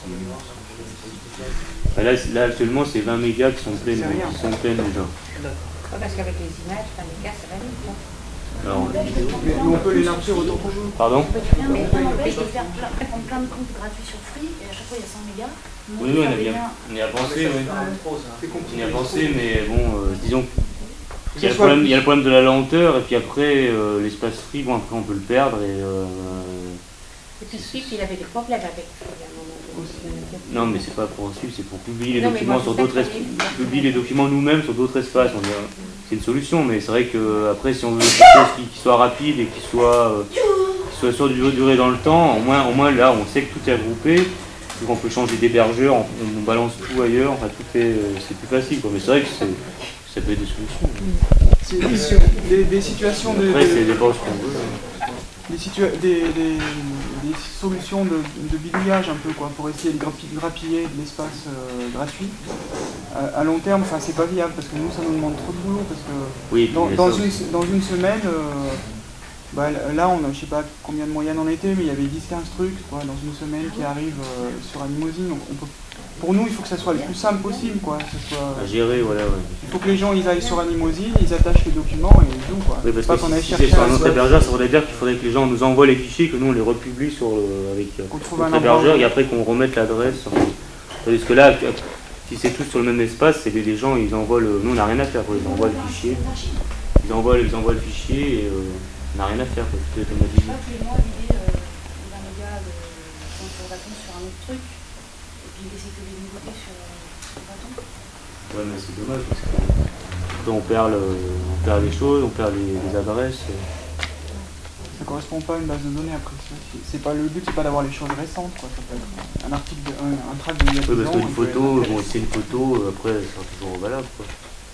[SPEAKER 1] place
[SPEAKER 3] là actuellement c'est 20 mégas qui sont pleines déjà.
[SPEAKER 5] Parce qu'avec les images, les gars, ça va vite.
[SPEAKER 3] Alors,
[SPEAKER 1] mais on peut l'élargir autant qu'on veut.
[SPEAKER 3] Pardon?
[SPEAKER 7] Mais ça m'empêche de faire prendre plein de comptes gratuits sur Free et à chaque fois il y a 100 mégas.
[SPEAKER 3] Oui, on y a pensé. On y a pensé, mais bon, disons qu'il y a le problème de la lenteur, et puis après, l'espace Free, après on peut le perdre.
[SPEAKER 5] Et puis Swift, il avait des problèmes avec Free à un moment donné.
[SPEAKER 3] Non, mais c'est pas pour Swift, c'est pour publier les documents sur d'autres espaces. Publier les documents nous-mêmes sur d'autres espaces. C'est une solution, mais c'est vrai que après, si on veut quelque chose qui soit rapide et qui soit sûr de durer dans le temps, au moins là, on sait que tout est regroupé. Donc on peut changer d'hébergeur, on balance tout ailleurs. Enfin, c'est plus facile, quoi. Mais c'est vrai que ça peut être des solutions.
[SPEAKER 1] Des situations de...
[SPEAKER 3] Après, c'est des bases qu'on veut.
[SPEAKER 1] Des solutions de bidouillage un peu quoi, pour essayer de grappiller de l'espace gratuit. À long terme, c'est pas viable parce que nous ça nous demande trop de boulot parce que dans une semaine, là on a je sais pas combien de moyennes on était, mais il y avait 10-15 trucs quoi, dans une semaine qui arrivent sur Animosine, donc pour nous, il faut que ça soit le plus simple possible, quoi. Que ça soit...
[SPEAKER 3] À gérer, voilà, ouais.
[SPEAKER 1] Il faut que les gens, ils aillent sur Animosine, ils attachent les documents et ils jouent, quoi.
[SPEAKER 3] Oui, parce que si c'est sur un autre hébergeur, ça voudrait dire qu'il faudrait que les gens nous envoient les fichiers, que nous on les republie avec notre hébergeur et après qu'on remette l'adresse. Parce que là, si c'est tous sur le même espace, c'est les gens, ils envoient le... Nous, on n'a rien à faire, quoi. Ils envoient le fichier. Ils envoient le fichier et on n'a rien à faire, quoi. Tout est automatisé.
[SPEAKER 7] Tous les mois, l'idée d'un média de vacances sur un autre truc, et puis laisser que les nouveautés sur Vaton.
[SPEAKER 3] Ouais, mais c'est dommage parce que on perd les choses, on perd les adresses.
[SPEAKER 1] Ça correspond pas à une base de données après. C'est pas le but, c'est pas d'avoir les choses récentes, quoi. Ça peut être un article, un track de il y a 10 ans.
[SPEAKER 3] Oui, parce qu'une photo, bon, c'est une photo, après, elle sera toujours valable, quoi.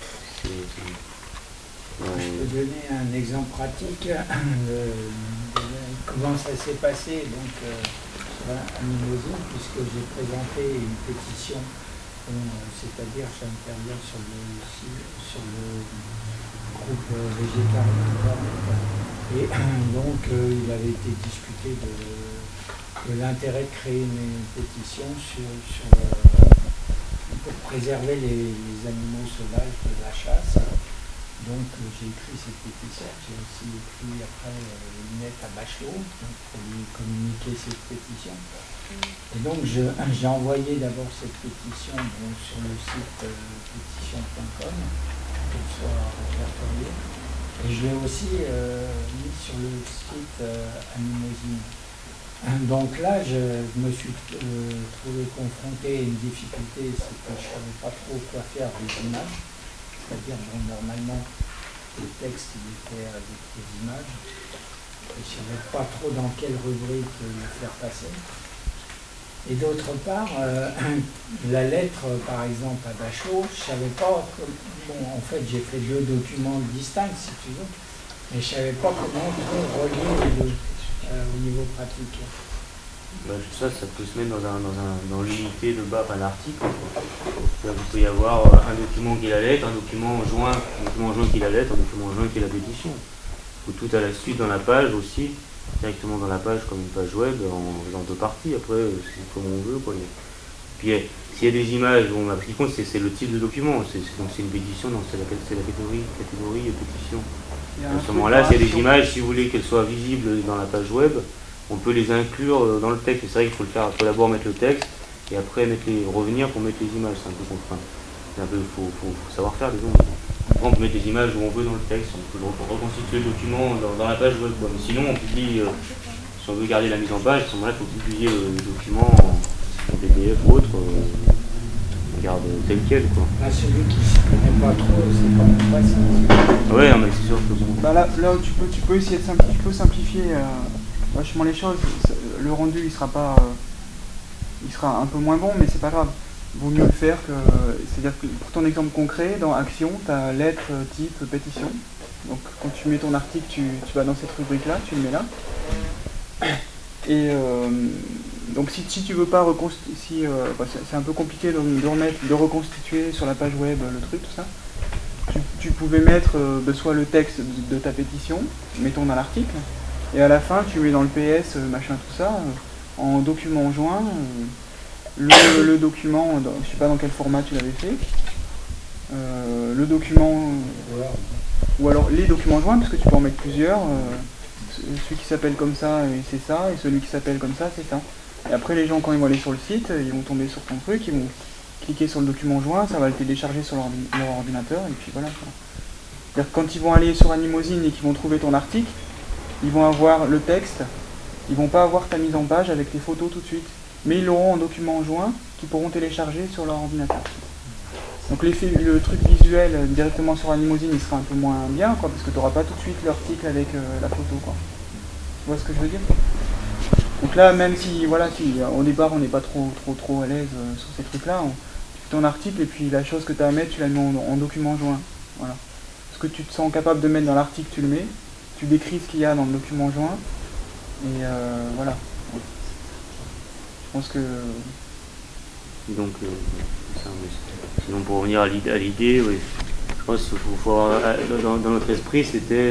[SPEAKER 4] Je peux donner un exemple pratique comment ça s'est passé donc à Animosine, puisque j'ai présenté une pétition, c'est-à-dire j'interviens sur le groupe végétarien, et donc il avait été discuté de l'intérêt de créer une pétition pour préserver les animaux sauvages de la chasse. Donc j'ai écrit cette pétition, j'ai aussi écrit après une lettre à Bachelot pour lui communiquer cette pétition. Et donc j'ai envoyé d'abord cette pétition sur le site pétition.com pour qu'elle soit répertoriée. Et je l'ai aussi mis sur le site Animosine. Donc là, je me suis trouvé confronté à une difficulté, c'est que je ne savais pas trop quoi faire des images. C'est-à-dire, normalement, le texte il est fait avec des images. Et je ne savais pas trop dans quelle rubrique le faire passer. Et d'autre part, la lettre, par exemple, à Bachelot, je ne savais pas... Bon, en fait, j'ai fait 2 documents distincts, si tu veux, mais je ne savais pas comment relier les deux au niveau pratique.
[SPEAKER 3] Bah, ça peut se mettre dans l'unité de bas, enfin l'article. Il peut y avoir un document qui est la lettre, un document joint qui est la lettre, un document joint qui est la pétition. Ou tout à la suite dans la page aussi, directement dans la page comme une page web, en faisant 2 parties, après c'est comme on veut, quoi. Puis s'il y a des images, bon, ce qui compte c'est le type de document, donc c'est une pétition, donc c'est la catégorie pétition. À ce moment-là, s'il y a des images, si vous voulez qu'elles soient visibles dans la page web, on peut les inclure dans le texte. C'est vrai qu'il faut le faire, il faut d'abord mettre le texte et après revenir pour mettre les images. C'est un peu contraint. Faut savoir faire, disons. Après, on peut mettre les images où on veut dans le texte, on peut reconstituer le document dans la page web, quoi. Mais sinon, on publie, si on veut garder la mise en page, à ce moment-là, il faut publier le document en PDF ou autre. On garde tel quel, quoi.
[SPEAKER 4] Là, celui qui ne s'y connaît pas trop, c'est quand même facile.
[SPEAKER 3] Ouais, non, mais c'est sûr que bon.
[SPEAKER 1] Bah là tu peux essayer de simplifier vachement les choses. Le rendu il sera un peu moins bon, mais c'est pas grave. Vaut mieux le faire que. C'est-à-dire que pour ton exemple concret, dans Action, tu as lettre, type, pétition. Donc quand tu mets ton article, tu vas dans cette rubrique-là, tu le mets là. Et donc si tu veux pas reconstituer, c'est un peu compliqué de reconstituer sur la page web le truc, tout ça. Tu pouvais mettre soit le texte de ta pétition, mettons dans l'article, et à la fin tu mets dans le PS, machin, tout ça, en document joint, le document, je sais pas dans quel format tu l'avais fait, le document, ou alors les documents joints, parce que tu peux en mettre plusieurs, celui qui s'appelle comme ça, c'est ça, et celui qui s'appelle comme ça, c'est ça. Et après les gens quand ils vont aller sur le site, ils vont tomber sur ton truc, ils vont cliquer sur le document joint, ça va le télécharger sur leur ordinateur, et puis voilà. C'est-à-dire que quand ils vont aller sur Animosine et qu'ils vont trouver ton article, ils vont avoir le texte, ils vont pas avoir ta mise en page avec tes photos tout de suite, mais ils l'auront en document joint qu'ils pourront télécharger sur leur ordinateur. Donc le truc visuel directement sur Animosine, il sera un peu moins bien, quoi, parce que tu n'auras pas tout de suite l'article avec la photo, quoi. Tu vois ce que je veux dire ? Donc là, même si au départ on n'est pas trop à l'aise sur ces trucs-là, tu fais ton article et puis la chose que tu as à mettre, tu la mets en document joint. Voilà. Ce que tu te sens capable de mettre dans l'article, tu le mets, tu décris ce qu'il y a dans le document joint, et voilà. Je pense que...
[SPEAKER 3] Donc, sinon pour revenir à l'idée, oui, je pense qu'il faut avoir, dans notre esprit, c'était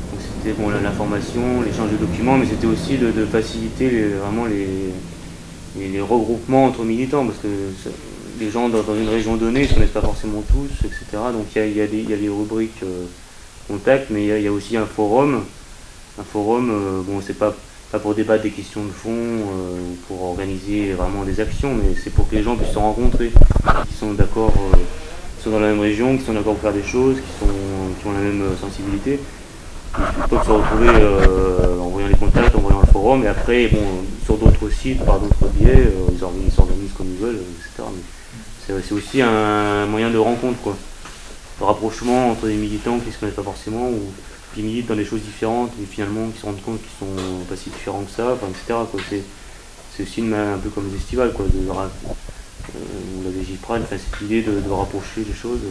[SPEAKER 3] l'information, l'échange de documents, mais c'était aussi de faciliter vraiment les regroupements entre militants, parce que les gens dans une région donnée ne se connaissent pas forcément tous, etc. Donc il y a des rubriques contacts, mais il y a aussi un forum. Un forum, bon, c'est pas pour débattre des questions de fond, pour organiser vraiment des actions, mais c'est pour que les gens puissent se rencontrer, qui sont d'accord, qui sont dans la même région, qui sont d'accord pour faire des choses, qui ont la même sensibilité. Ils peuvent se retrouver en voyant les contacts, en voyant un forum, et après, bon, sur d'autres sites, par d'autres biais, ils s'organisent comme ils veulent, etc. Mais c'est aussi un moyen de rencontre, quoi. Le rapprochement entre des militants qui ne se connaissent pas forcément, ou qui militent dans des choses différentes, et finalement qui se rendent compte qu'ils sont pas si différents que ça, enfin, etc. Quoi. C'est aussi un peu comme les festivals, quoi, ou la Vigipral, enfin, cette idée de rapprocher les choses,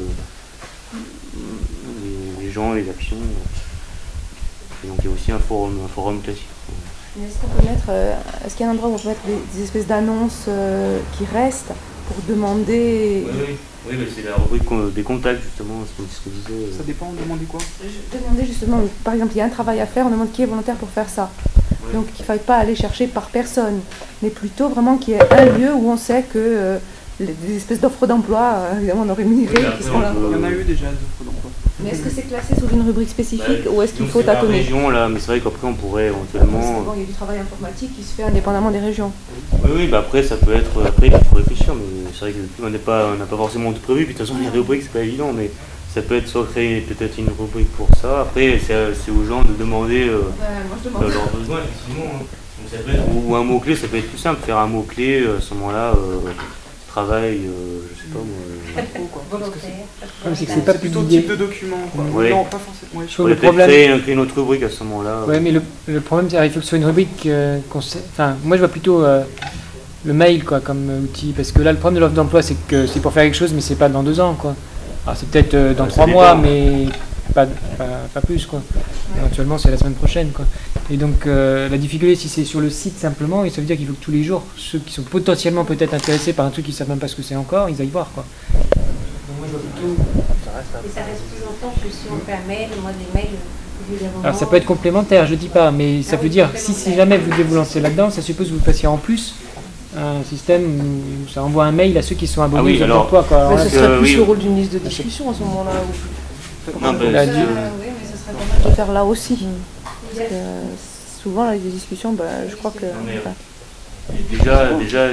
[SPEAKER 3] les gens, les actions. Et donc il y a aussi un forum classique.
[SPEAKER 2] Est-ce qu'on peut mettre, est-ce qu'il y a un endroit où on peut mettre des espèces d'annonces qui restent pour demander?
[SPEAKER 3] Oui, mais c'est la rubrique des contacts, justement, ce que je disais.
[SPEAKER 1] Ça dépend, demander quoi?
[SPEAKER 2] Je demandais justement, par exemple, il y a un travail à faire, on demande qui est volontaire pour faire ça. Ouais. Donc qu'il ne faille pas aller chercher par personne, mais plutôt vraiment qu'il y ait un lieu où on sait que des espèces d'offres d'emploi, évidemment, non rémunérées, qui seront là.
[SPEAKER 1] Il y en a eu déjà d'offres d'emploi.
[SPEAKER 2] Mais est-ce que c'est classé sous une rubrique spécifique ou est-ce qu'il faut tâtonner?
[SPEAKER 3] Région, là, mais c'est vrai qu'après on pourrait éventuellement.
[SPEAKER 2] Parce que bon, il y a du travail informatique qui se fait indépendamment des régions.
[SPEAKER 3] Oui, bah après ça peut être. Après il faut réfléchir, mais c'est vrai qu'on n'a pas forcément tout prévu, puis de toute façon les rubriques c'est pas évident, mais ça peut être soit créer peut-être une rubrique pour ça. Après c'est aux gens de demander leurs besoins, effectivement. Hein. Donc, ça peut être, ou un mot-clé, ça peut être plus simple, faire un mot-clé à ce moment-là. Travail, je sais pas moi.
[SPEAKER 6] C'est que c'est pas
[SPEAKER 1] plutôt type de document.
[SPEAKER 3] Ouais.
[SPEAKER 1] Non, pas forcément. Ouais,
[SPEAKER 3] on peut créer une autre rubrique à ce moment-là.
[SPEAKER 6] Ouais, mais le problème, c'est qu'il faut que ce soit une rubrique. Enfin, moi, je vois plutôt le mail quoi, comme outil, parce que là, le problème de l'offre d'emploi, c'est que c'est pour faire quelque chose, mais c'est pas dans 2 ans, quoi. Alors, c'est peut-être dans 3 mois, mais pas plus, quoi. Éventuellement, c'est la semaine prochaine, quoi. Et donc, la difficulté, si c'est sur le site simplement, ça veut dire qu'il faut que tous les jours, ceux qui sont potentiellement peut-être intéressés par un truc qu'ils ne savent même pas ce que c'est encore, ils aillent voir, quoi. Donc, moi, je vois plutôt.
[SPEAKER 5] Et ça reste plus longtemps que si on fait un mail, moi, des mails.
[SPEAKER 6] Alors, ça peut être complémentaire, je dis pas, mais ça veut dire, si jamais vous devez vous lancer là-dedans, ça suppose que vous fassiez en plus un système où ça envoie un mail à ceux qui sont abonnés aux emplois, quoi.
[SPEAKER 2] Mais ce serait plus le rôle d'une liste de discussion à ce moment-là.
[SPEAKER 3] Non,
[SPEAKER 2] oui, mais ce serait dommage de faire là aussi. Parce que souvent, là, les discussions, je crois que.
[SPEAKER 3] Déjà,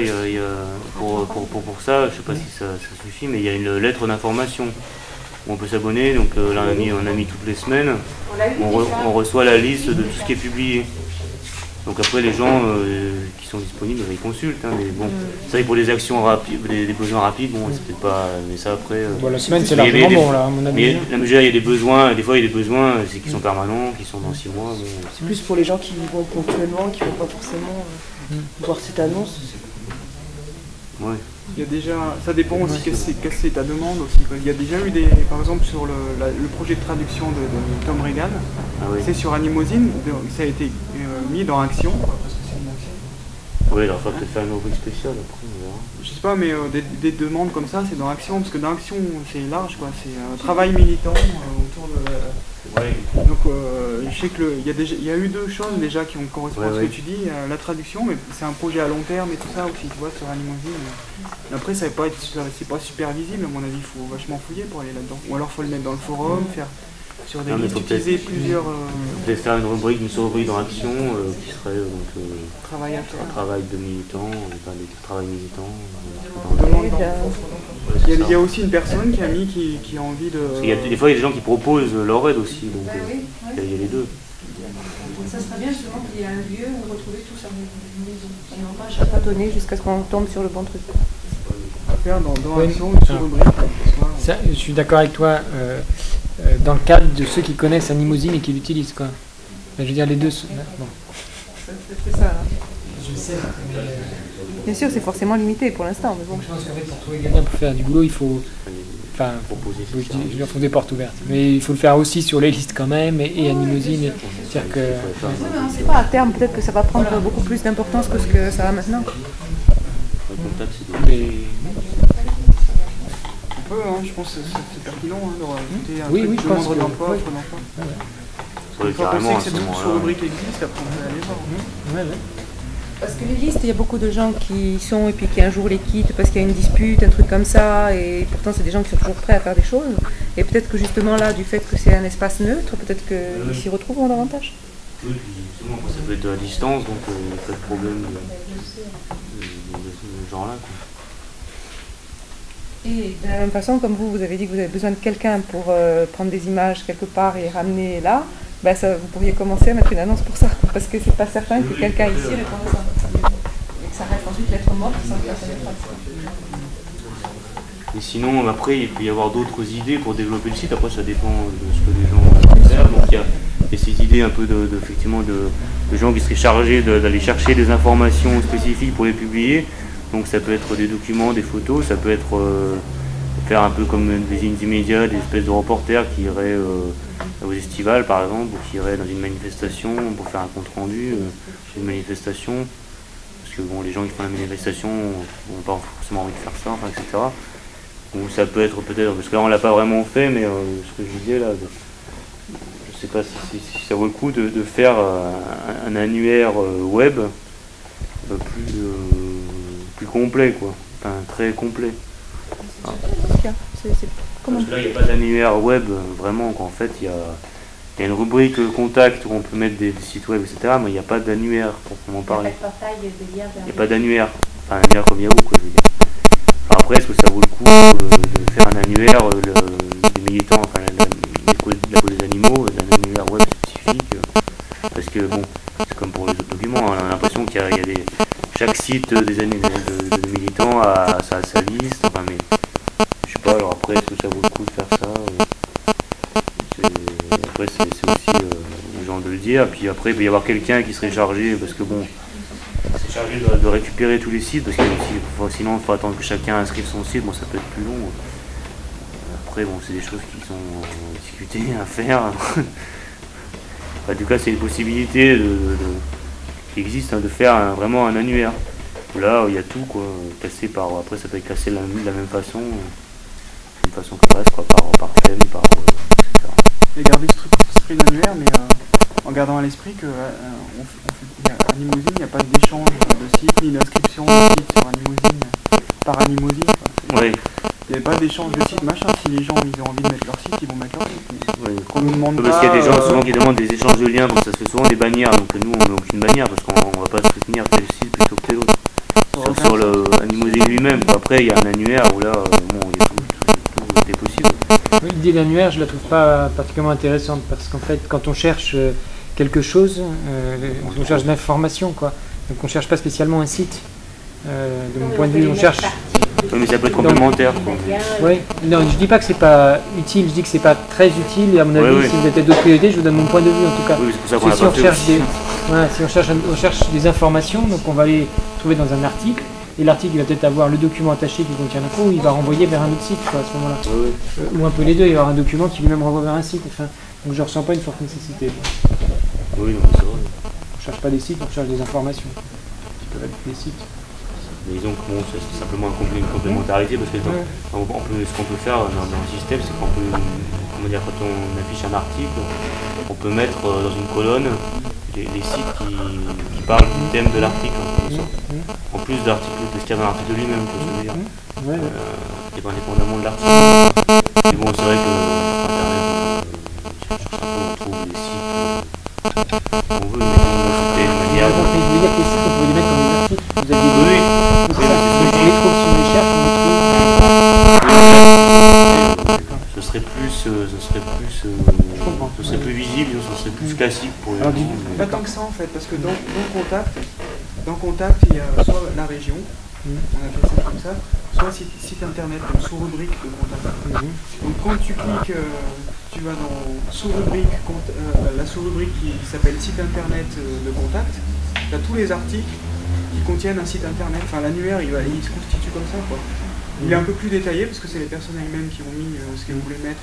[SPEAKER 3] pour ça, je sais pas si ça suffit, mais il y a une lettre d'information où on peut s'abonner. Donc là, on a mis toutes les semaines. On reçoit la liste de tout ce qui est publié. Donc après, les gens qui sont disponibles, ils consultent. Hein, mais bon, c'est vrai que pour les actions rapides, des besoins rapides, bon, c'est peut-être pas. Mais ça après.
[SPEAKER 6] Bon, la semaine, c'est largement bon, là, à mon avis.
[SPEAKER 3] Mais il y a des besoins. Des fois, il y a des besoins qui sont permanents, qui sont dans 6 mois. Bon,
[SPEAKER 10] c'est plus pour les gens qui vont ponctuellement, qui ne vont pas forcément voir cette annonce.
[SPEAKER 3] Ouais.
[SPEAKER 1] Il y a déjà, ça dépend aussi qu'est-ce que c'est ta demande aussi. Il y a déjà eu par exemple sur le projet de traduction de Tom Regan, c'est sur Animosine, ça a été mis dans Action. Parce que c'est une action.
[SPEAKER 3] Oui, alors il faudra peut-être faire une rubrique spéciale après, on verra.
[SPEAKER 1] Je sais pas, mais des demandes comme ça, c'est dans Action, parce que dans Action, c'est large, quoi. C'est un travail militant autour de la...
[SPEAKER 3] Ouais.
[SPEAKER 1] Donc je sais qu'il y a eu 2 choses déjà qui ont correspondu à ce que tu dis, la traduction, mais c'est un projet à long terme et tout ça aussi, tu vois, sur Animosine. Mais après, c'est pas super visible, à mon avis, il faut vachement fouiller pour aller là-dedans. Ou alors il faut le mettre dans le forum, faire sur des listes, utiliser plusieurs...
[SPEAKER 3] Peut-être faire une sous-rubrique dans Action qui serait un travail de militant, des travail militant.
[SPEAKER 1] Il y a aussi une personne qui a mis qui a envie de...
[SPEAKER 3] Parce qu'il y a des fois il y a des gens qui proposent leur aide aussi, donc il y a les deux.
[SPEAKER 2] Ça serait bien justement qu'il y ait un lieu où retrouver tout ça, une maison, et non pas chaque tâtonner jusqu'à ce qu'on tombe sur le bon truc.
[SPEAKER 1] Faire dans Action une sous-rubrique.
[SPEAKER 6] Je suis d'accord avec toi, dans le cadre de ceux qui connaissent Animosine et qui l'utilisent, quoi. Je veux dire, les deux... Bon.
[SPEAKER 2] C'est ça.
[SPEAKER 6] Je sais, mais...
[SPEAKER 2] Bien sûr, c'est forcément limité pour l'instant, mais bon.
[SPEAKER 6] Je pense qu'en fait, pour trouver quelqu'un pour faire du boulot, il faut... Enfin, je leur fais des portes ouvertes. Mais il faut le faire aussi sur les listes quand même, et Animosine. C'est-à-dire que...
[SPEAKER 2] Oui, mais on ne sait pas, à terme, peut-être que ça va prendre beaucoup plus d'importance que ce que ça a maintenant.
[SPEAKER 1] On peut, je pense que c'est pertinent de rajouter un
[SPEAKER 6] truc de demande
[SPEAKER 1] d'emploi,
[SPEAKER 6] offre
[SPEAKER 1] d'emploi. Une fois qu'on sait que cette sous-rubrique existe, après on peut aller voir.
[SPEAKER 2] Parce que les listes, il y a beaucoup de gens qui y sont et puis qui un jour les quittent parce qu'il y a une dispute, un truc comme ça, et pourtant c'est des gens qui sont toujours prêts à faire des choses. Et peut-être que justement là, du fait que c'est un espace neutre, peut-être qu'ils s'y retrouveront davantage.
[SPEAKER 3] Oui, puis justement, ça peut être à distance, donc il n'y a pas de problème de ce genre-là.
[SPEAKER 2] Et de la même façon, comme vous avez dit que vous avez besoin de quelqu'un pour prendre des images quelque part et les ramener là, ben ça, vous pourriez commencer à mettre une annonce pour ça, parce que c'est pas certain que quelqu'un ici réponde à ça. Et que ça reste ensuite lettre morte sans que personne ne fasse.
[SPEAKER 3] Et sinon, après, il peut y avoir d'autres idées pour développer le site. Après, ça dépend de ce que les gens vont faire. Donc, il y a ces idées un peu effectivement de gens qui seraient chargés d'aller chercher des informations spécifiques pour les publier. Donc, ça peut être des documents, des photos, ça peut être faire un peu comme des immédiats, des espèces de reporters qui iraient aux estivales, par exemple, ou qui iraient dans une manifestation pour faire un compte-rendu d'une manifestation. Parce que bon, les gens qui font la manifestation n'ont pas forcément envie de faire ça, enfin, etc. Ou ça peut être peut-être, parce que là on l'a pas vraiment fait, mais ce que je disais là, je sais pas si ça vaut le coup de faire un annuaire web plus complet, quoi, enfin très complet. Ah. Parce que là il n'y a pas d'annuaire web vraiment, quoi. En fait il y a une rubrique contact où on peut mettre des sites web, etc., mais il n'y a pas d'annuaire pour comment parler. Il n'y a pas d'annuaire, enfin un annuaire comme Yahoo, quoi, je veux dire. Après, est-ce que ça vaut le coup de faire un annuaire des militants, enfin la cause des animaux, d'un annuaire web spécifique? Parce que bon, c'est comme pour les autres documents, on a l'impression qu'il y a chaque site de militants a sa liste, enfin mais je sais pas, alors après est-ce que ça vaut le coup de faire ça? Après c'est aussi aux gens de le dire, puis après il peut y avoir quelqu'un qui serait chargé, parce que bon, c'est chargé de récupérer tous les sites, parce que sinon il faut attendre que chacun inscrive son site, bon ça peut être plus long. Après bon c'est des choses qui sont discutées à faire. En tout cas c'est une possibilité qui existe, hein, de faire vraiment un annuaire. Où là il y a tout, quoi, classé par. Après ça peut être classé de la même façon, d'une façon que reste, quoi, par thème, etc.
[SPEAKER 1] Et garder ce esprit d'annuaire, mais en gardant à l'esprit que à Animosine, il n'y a pas d'échange de sites, ni d'inscription de sites sur Animosine par Animosine.
[SPEAKER 3] Oui.
[SPEAKER 1] Il n'y a pas d'échange de sites, machin. Si les gens ils ont envie de mettre leur site, ils vont mettre leur site.
[SPEAKER 3] Oui.
[SPEAKER 1] Qu'on nous demande
[SPEAKER 3] parce qu'il y a des gens souvent qui demandent des échanges de liens, donc ça se fait souvent des bannières, donc nous on met aucune bannière parce qu'on ne va pas soutenir tel site plutôt que tel autre. Sur le Animosine lui-même. Après il y a un annuaire où là, bon, il y a tout est possible.
[SPEAKER 6] Oui, l'idée de l'annuaire, je la trouve pas particulièrement intéressante parce qu'en fait, quand on cherche quelque chose, on cherche de l'information, quoi. Donc on cherche pas spécialement un site. De mon point de vue, on cherche.
[SPEAKER 3] Oui, mais ça peut être complémentaire.
[SPEAKER 6] Oui, non, je dis pas que c'est pas utile, je dis que c'est pas très utile. Et à mon avis, si vous avez d'autres priorités, je vous donne mon point de vue en tout cas.
[SPEAKER 3] Oui, c'est pour ça qu'on
[SPEAKER 6] si on cherche des informations, donc on va les trouver dans un article. Et l'article il va peut-être avoir le document attaché qui contient l'info, ou il va renvoyer vers un autre site, quoi, à ce moment-là. Ou un peu les deux, il y aura un document qui lui-même renvoie vers un site. Enfin, donc je ne ressens pas une forte nécessité.
[SPEAKER 3] Quoi. Oui, non, c'est vrai.
[SPEAKER 6] On ne cherche pas des sites, on cherche des informations qui peuvent être des sites.
[SPEAKER 3] Mais disons que bon, c'est simplement une complémentarité, parce que ce qu'on peut faire dans le système, c'est qu'on peut, comment dire, quand on affiche un article, on peut mettre dans une colonne les sites qui parlent du thème de l'article, en plus de ce qu'il y a dans l'article lui-même, je veux dire, indépendamment de l'article. Mais bon, c'est vrai que Internet, on trouve des sites qu'on veut, mais c'était une manière.
[SPEAKER 6] Je veux dire que les sites, on peut les mettre comme des articles. Vous aviez
[SPEAKER 3] oui,
[SPEAKER 6] on les trouve si on les cherche, on les trouve.
[SPEAKER 3] Ce serait plus visible, ce serait plus classique pour les gens.
[SPEAKER 1] Pas tant que ça en fait, parce que dans Contact, il y a soit la région, on appelle ça comme ça, soit site internet, donc sous-rubrique de Contact. Donc quand tu cliques, tu vas dans sous-rubrique, la sous-rubrique qui s'appelle site internet de Contact, tu as tous les articles qui contiennent un site internet, enfin l'annuaire il se constitue comme ça, quoi. Il est un peu plus détaillé parce que c'est les personnes elles-mêmes qui ont mis ce qu'elles voulaient mettre.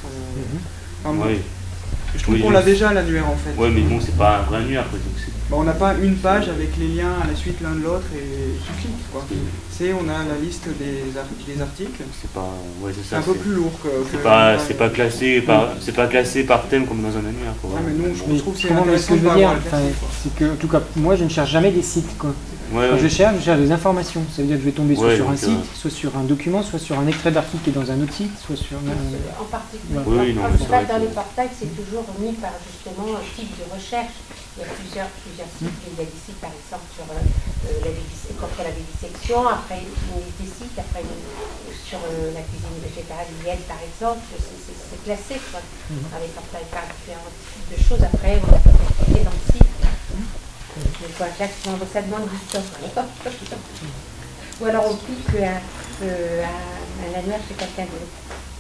[SPEAKER 1] Je trouve qu'on l'a déjà l'annuaire en fait.
[SPEAKER 3] Ouais, mais bon, c'est pas un vrai annuaire, quoi.
[SPEAKER 1] On n'a pas une page avec les liens à la suite l'un de l'autre et tu cliques, quoi. On a la liste des articles.
[SPEAKER 3] C'est pas, c'est
[SPEAKER 1] un peu plus lourd que.
[SPEAKER 3] C'est pas classé par thème comme dans un annuaire, quoi.
[SPEAKER 1] Ouais, mais nous, je trouve que c'est
[SPEAKER 6] ce que je veux dire, c'est que, en tout cas, moi, je ne cherche jamais des sites, quoi. Quand je cherche des informations. Ça veut dire que je vais tomber soit sur un site, soit sur un document, soit sur un extrait d'article qui est dans un autre site, soit sur...
[SPEAKER 5] En particulier,
[SPEAKER 3] Oui, non, mais c'est vrai
[SPEAKER 5] dans les portails, c'est toujours mis par justement un type de recherche. Il y a plusieurs sites. Il y a des sites, par exemple, sur contre la vivisection, après des sites, après sur la cuisine végétalienne, par exemple. C'est classé quoi, dans les portails par différents types de choses. Après, on a cliqué dans le site. Donc voilà, ça demande du temps. Ou alors on clique à l'annuaire chez quelqu'un d'autre.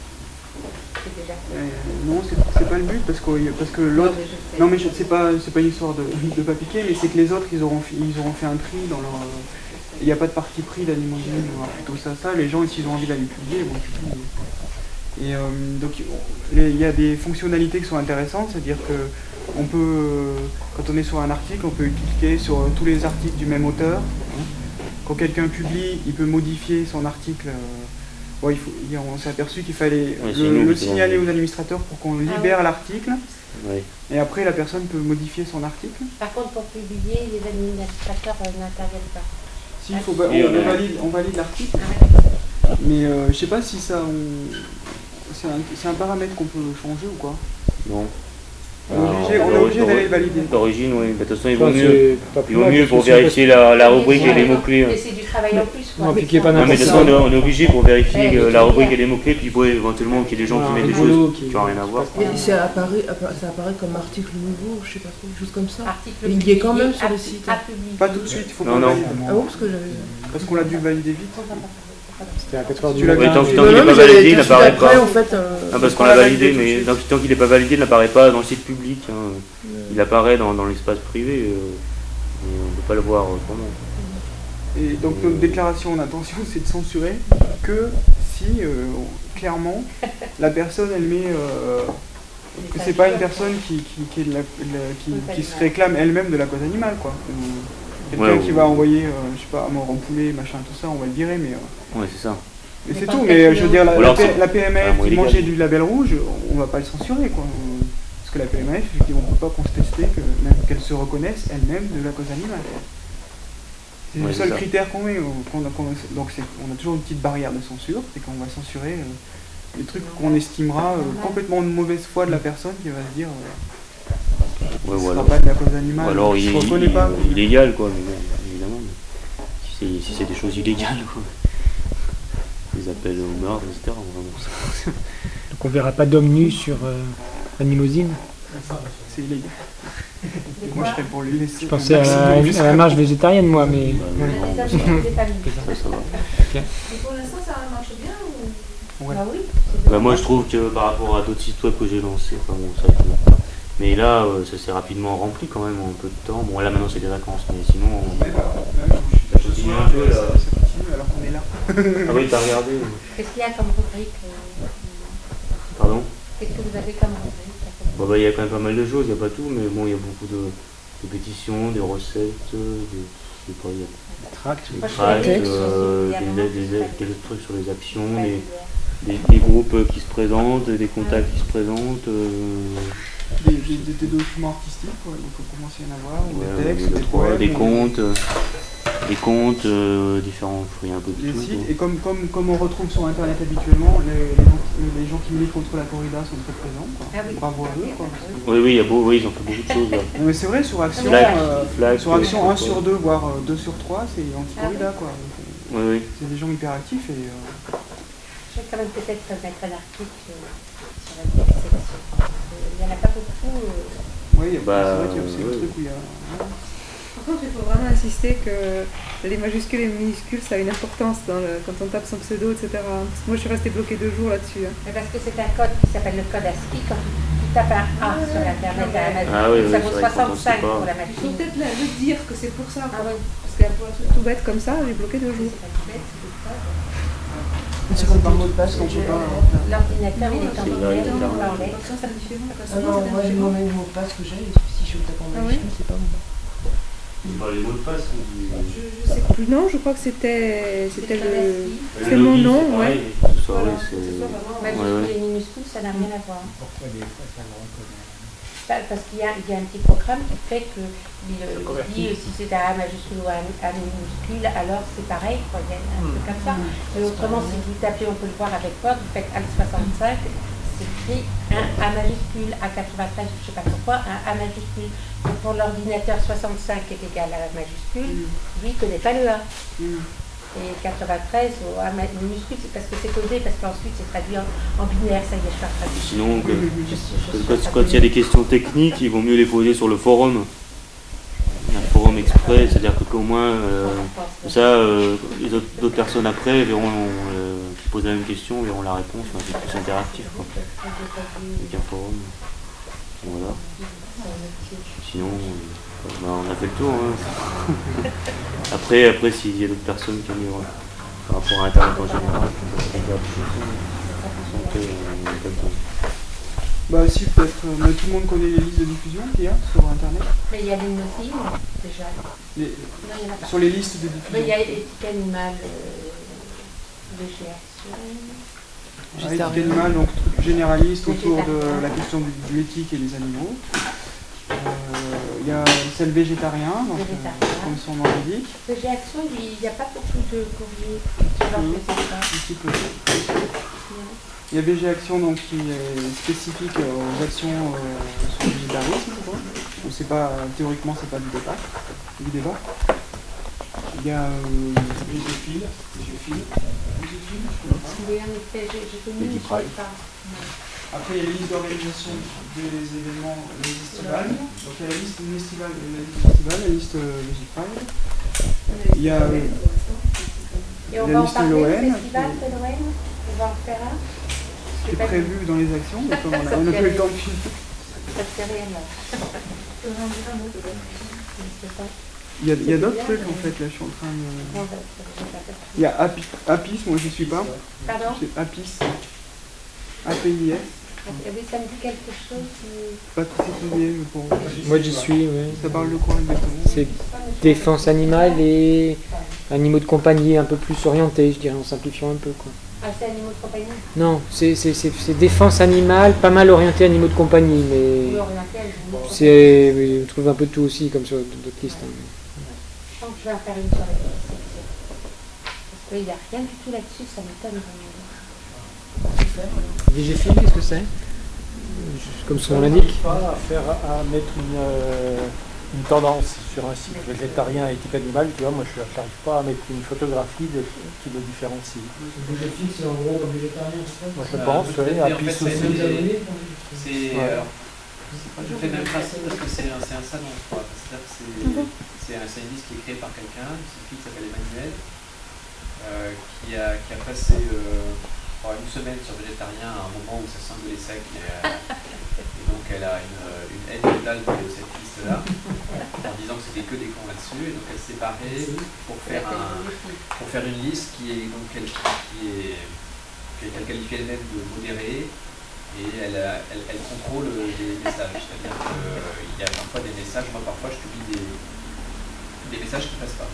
[SPEAKER 1] Non, c'est pas le but parce que l'autre. Non, mais c'est pas une histoire de pas piquer, mais c'est que les autres ils auront fait un tri dans leur. Il n'y a pas de parti pris d'Alimentation, plutôt ça. Les gens, s'ils ont envie d'aller publier, ils vont publier. Et donc il y a des fonctionnalités qui sont intéressantes, c'est-à-dire que on peut, quand on est sur un article, on peut cliquer sur tous les articles du même auteur. Quand quelqu'un publie, il peut modifier son article. On s'est aperçu qu'il fallait le signaler aux administrateurs pour qu'on libère l'article.
[SPEAKER 3] Oui.
[SPEAKER 1] Et après, la personne peut modifier son article.
[SPEAKER 5] Par contre, pour publier, les administrateurs n'interviennent pas.
[SPEAKER 1] Si, on valide l'article. Mais je sais pas si ça... C'est un paramètre qu'on peut changer ou quoi?
[SPEAKER 3] Non.
[SPEAKER 1] On est obligé d'aller le valider.
[SPEAKER 3] D'origine, oui. De toute façon, il vaut mieux pour vérifier la rubrique et les mots-clés.
[SPEAKER 5] Mais c'est du travail en plus.
[SPEAKER 3] Non, mais de toute façon, on est obligé pour vérifier la rubrique et les mots-clés, puis pour éventuellement qu'il y ait des gens qui mettent des choses qui n'ont rien à voir.
[SPEAKER 10] Et ça apparaît comme article nouveau, je sais pas trop, juste comme ça. Il y est quand même sur le site.
[SPEAKER 1] Pas tout de suite, il faut pas
[SPEAKER 3] valider.
[SPEAKER 10] Ah bon, parce que j'avais...
[SPEAKER 1] Parce qu'on l'a dû valider vite.
[SPEAKER 6] C'était à 4 heures du
[SPEAKER 3] matin. Tant qu'il n'est pas validé, il n'apparaît pas. Parce qu'on l'a validé, mais tant qu'il n'est pas validé, il n'apparaît pas dans le site public. Il apparaît dans l'espace privé. On ne peut pas le voir autrement.
[SPEAKER 1] Et donc notre déclaration d'intention, c'est de censurer que si, clairement, la personne, elle met... que c'est pas une personne qui se réclame elle-même de la cause animale, quoi. Quelqu'un qui va envoyer, je sais pas, mort en poulet, machin, tout ça, on va le virer, mais...
[SPEAKER 3] Ouais, c'est ça.
[SPEAKER 1] Mais c'est tout, mais je veux dire, la PMF qui mangeait du label rouge, on va pas le censurer, quoi. Parce que la PMF, effectivement, on ne peut pas contester qu'elle se reconnaisse elle-même de la cause animale. C'est le seul critère qu'on met. Donc on a toujours une petite barrière de censure, c'est qu'on va censurer les trucs qu'on estimera complètement de mauvaise foi de la personne qui va se dire...
[SPEAKER 3] Ouais,
[SPEAKER 1] ce sera pas de la cause animale,
[SPEAKER 3] alors il
[SPEAKER 1] reconnaît pas.
[SPEAKER 3] Illégal, quoi, mais bon, évidemment. Si c'est des choses illégales, quoi. Des appels au meurtre, etc.
[SPEAKER 6] Donc on verra pas d'homme nu sur la limousine.
[SPEAKER 1] C'est illégal. Moi je serais pour lui laisser.
[SPEAKER 6] Je pensais à la marche végétarienne, moi, mais...
[SPEAKER 5] Ça va.
[SPEAKER 2] Et pour l'instant, ça marche bien ou...
[SPEAKER 1] Ouais.
[SPEAKER 5] Ah oui.
[SPEAKER 3] Moi je trouve que par rapport à d'autres sites web que j'ai lancés, enfin bon, ça ne pas. Mais là, ça s'est rapidement rempli quand même en peu de temps. Bon, là maintenant c'est des vacances, mais sinon. Ça continue un peu là.
[SPEAKER 1] Ça continue alors qu'on est là.
[SPEAKER 3] Ah oui, t'as regardé.
[SPEAKER 5] Qu'est-ce qu'il y a comme rubrique
[SPEAKER 3] Pardon?
[SPEAKER 5] Qu'est-ce que vous avez comme rubrique?
[SPEAKER 3] Bon, il y a quand même pas mal de choses, il n'y a pas tout, mais bon, il y a beaucoup de pétitions, des recettes, des tracts, des trucs sur les actions, des groupes qui se présentent, des contacts qui se présentent.
[SPEAKER 1] Des documents artistiques, quoi. Il faut commencer à en avoir, des textes,
[SPEAKER 3] des comptes, différents, il y a un peu de tout.
[SPEAKER 1] Sites, et comme on retrouve sur internet habituellement, les gens qui militent contre la corrida sont très présents, quoi.
[SPEAKER 5] Ah oui.
[SPEAKER 1] Bravo à eux, quoi.
[SPEAKER 3] Oui, ils ont fait beaucoup de choses là.
[SPEAKER 1] Non, mais c'est vrai, sur Action, sur Action 1 sur 2, voire 2 sur 3, c'est anti-corrida, quoi.
[SPEAKER 3] Oui.
[SPEAKER 1] C'est des gens hyper actifs et...
[SPEAKER 5] Je vais quand même peut-être mettre un article sur la vivisection. Il n'y en a pas beaucoup.
[SPEAKER 1] Oui, c'est vrai qu'il y a aussi le truc où il y a...
[SPEAKER 2] Par contre, il faut vraiment insister que les majuscules et les minuscules, ça a une importance quand on tape son pseudo, etc. Parce que moi, je suis restée bloquée 2 jours là-dessus.
[SPEAKER 5] Mais parce que c'est un code qui s'appelle le code ASCII. Quand tu tapes un A sur Internet à Amazon, ça vaut 65 pour la machine.
[SPEAKER 2] Il faut peut-être le dire que c'est pour ça. Parce que pour un truc tout bête comme ça, j'ai bloqué 2 jours.
[SPEAKER 5] C'est pas tout bête,
[SPEAKER 10] C'est comme par mot de passe qu'on peut pas...
[SPEAKER 5] L'ordinateur, il est en anglais, on parlait.
[SPEAKER 10] Non, moi j'ai mon même mot de passe que j'ai, si je le tape en majuscule, c'est pas bon.
[SPEAKER 3] C'est pas les mots de passe.
[SPEAKER 2] Je sais plus, non, je crois que c'était mon nom, ouais.
[SPEAKER 5] Majuscule et minuscule, ça n'a rien à voir.
[SPEAKER 4] Pourquoi des fois ça le reconnaît?
[SPEAKER 5] Parce qu'il y a un petit programme qui fait que il dit si c'est un A majuscule ou un A minuscule, alors c'est pareil, quoi, il y a un truc comme ça. Mais autrement, si vous tapez, on peut le voir avec Word, vous faites AL65, c'est écrit un A majuscule, A93, je ne sais pas pourquoi, un A majuscule. Donc pour l'ordinateur, 65 est égal à A majuscule, lui, il ne connaît pas le A. Et 93 au A minuscule, c'est parce que c'est codé, parce qu'ensuite c'est traduit en binaire, ça y est, je suis traduit.
[SPEAKER 3] Sinon, quand il y a des questions techniques, il vaut mieux les poser sur le forum. Un forum exprès, c'est-à-dire qu'au moins, ça, les d'autres personnes après verront, qui posent la même question, verront la réponse, c'est plus interactif, quoi. Avec un forum. Voilà. Sinon, on a fait le tour. Hein. Après, s'il y a d'autres personnes qui ont mis par rapport à Internet en général, on peut faire des choses.
[SPEAKER 1] Bah si, peut-être, tout le monde connaît les listes de diffusion qu'il y a sur Internet.
[SPEAKER 5] Mais il y a l'Innosim, déjà.
[SPEAKER 1] Sur les listes de diffusion.
[SPEAKER 5] Mais il y a éthique animale,
[SPEAKER 1] éthique animale, donc truc généraliste autour de la question de l'éthique et des animaux. Il y a celle végétarien, donc, comme son nom l'indique.
[SPEAKER 5] Végéaction, il n'y a pas beaucoup de courriers.
[SPEAKER 1] Il y a Végéaction donc, qui est spécifique aux actions sur le végétarisme. Donc, c'est pas, théoriquement, c'est pas du débat. Il y a Végéphile.
[SPEAKER 5] Oui, en effet, j'ai connu, mais je ne sais pas.
[SPEAKER 1] Après, il y a la liste d'organisation des événements, les festivals. Donc, il y a la liste estivale et la liste végétale. Il y a
[SPEAKER 5] et on va en parler du festival de l'OM. On va en faire un.
[SPEAKER 1] C'est prévu dans les actions, mais comme on n'a pas eu le temps de filmer.
[SPEAKER 5] Ça ne fait rien là.
[SPEAKER 1] Il y a d'autres trucs en fait, là je suis en train de... Il y a Apis, moi j'y suis pas.
[SPEAKER 5] Pardon?
[SPEAKER 1] Apis. APIS.
[SPEAKER 5] Oui, ça me dit quelque chose.
[SPEAKER 1] Pas très précisé, je pense.
[SPEAKER 6] Moi j'y suis, oui.
[SPEAKER 1] Ça parle de quoi exactement?
[SPEAKER 6] C'est défense animale et animaux de compagnie un peu plus orientés, je dirais, en simplifiant un peu, quoi.
[SPEAKER 5] Ah, c'est animaux de compagnie?
[SPEAKER 6] Non, c'est défense animale, pas mal orienté animaux de compagnie, mais c'est, oui, on trouve un peu de tout aussi, comme sur d'autres listes. Hein.
[SPEAKER 5] Je pense que je vais en faire une sur la section. Parce qu'il n'y a rien du tout là-dessus, ça m'étonne vraiment.
[SPEAKER 6] Végéphile, qu'est-ce que c'est? Comme son nom l'indique.
[SPEAKER 11] À mettre une tendance sur un site végétarien éthique animale, tu vois, moi je n'arrive pas à mettre une photographie qui le différencie.
[SPEAKER 6] Végéphile, c'est en gros comme végétarien,
[SPEAKER 11] moi je pense, oui, Apis aussi.
[SPEAKER 8] Je fais le même principe parce que c'est un salon, quoi. C'est-à-dire que c'est une liste qui est créée par quelqu'un, une fille qui s'appelle Emmanuel, qui a passé une semaine sur végétarien à un moment où ça semblait sec et donc elle a une haine totale de cette liste-là en disant que c'était que des cons là-dessus et donc elle s'est séparée pour faire une liste qu'elle qualifie elle-même de modérée et elle contrôle les messages, c'est-à-dire qu'il y a parfois des messages, moi parfois je publie des messages qui ne passent pas.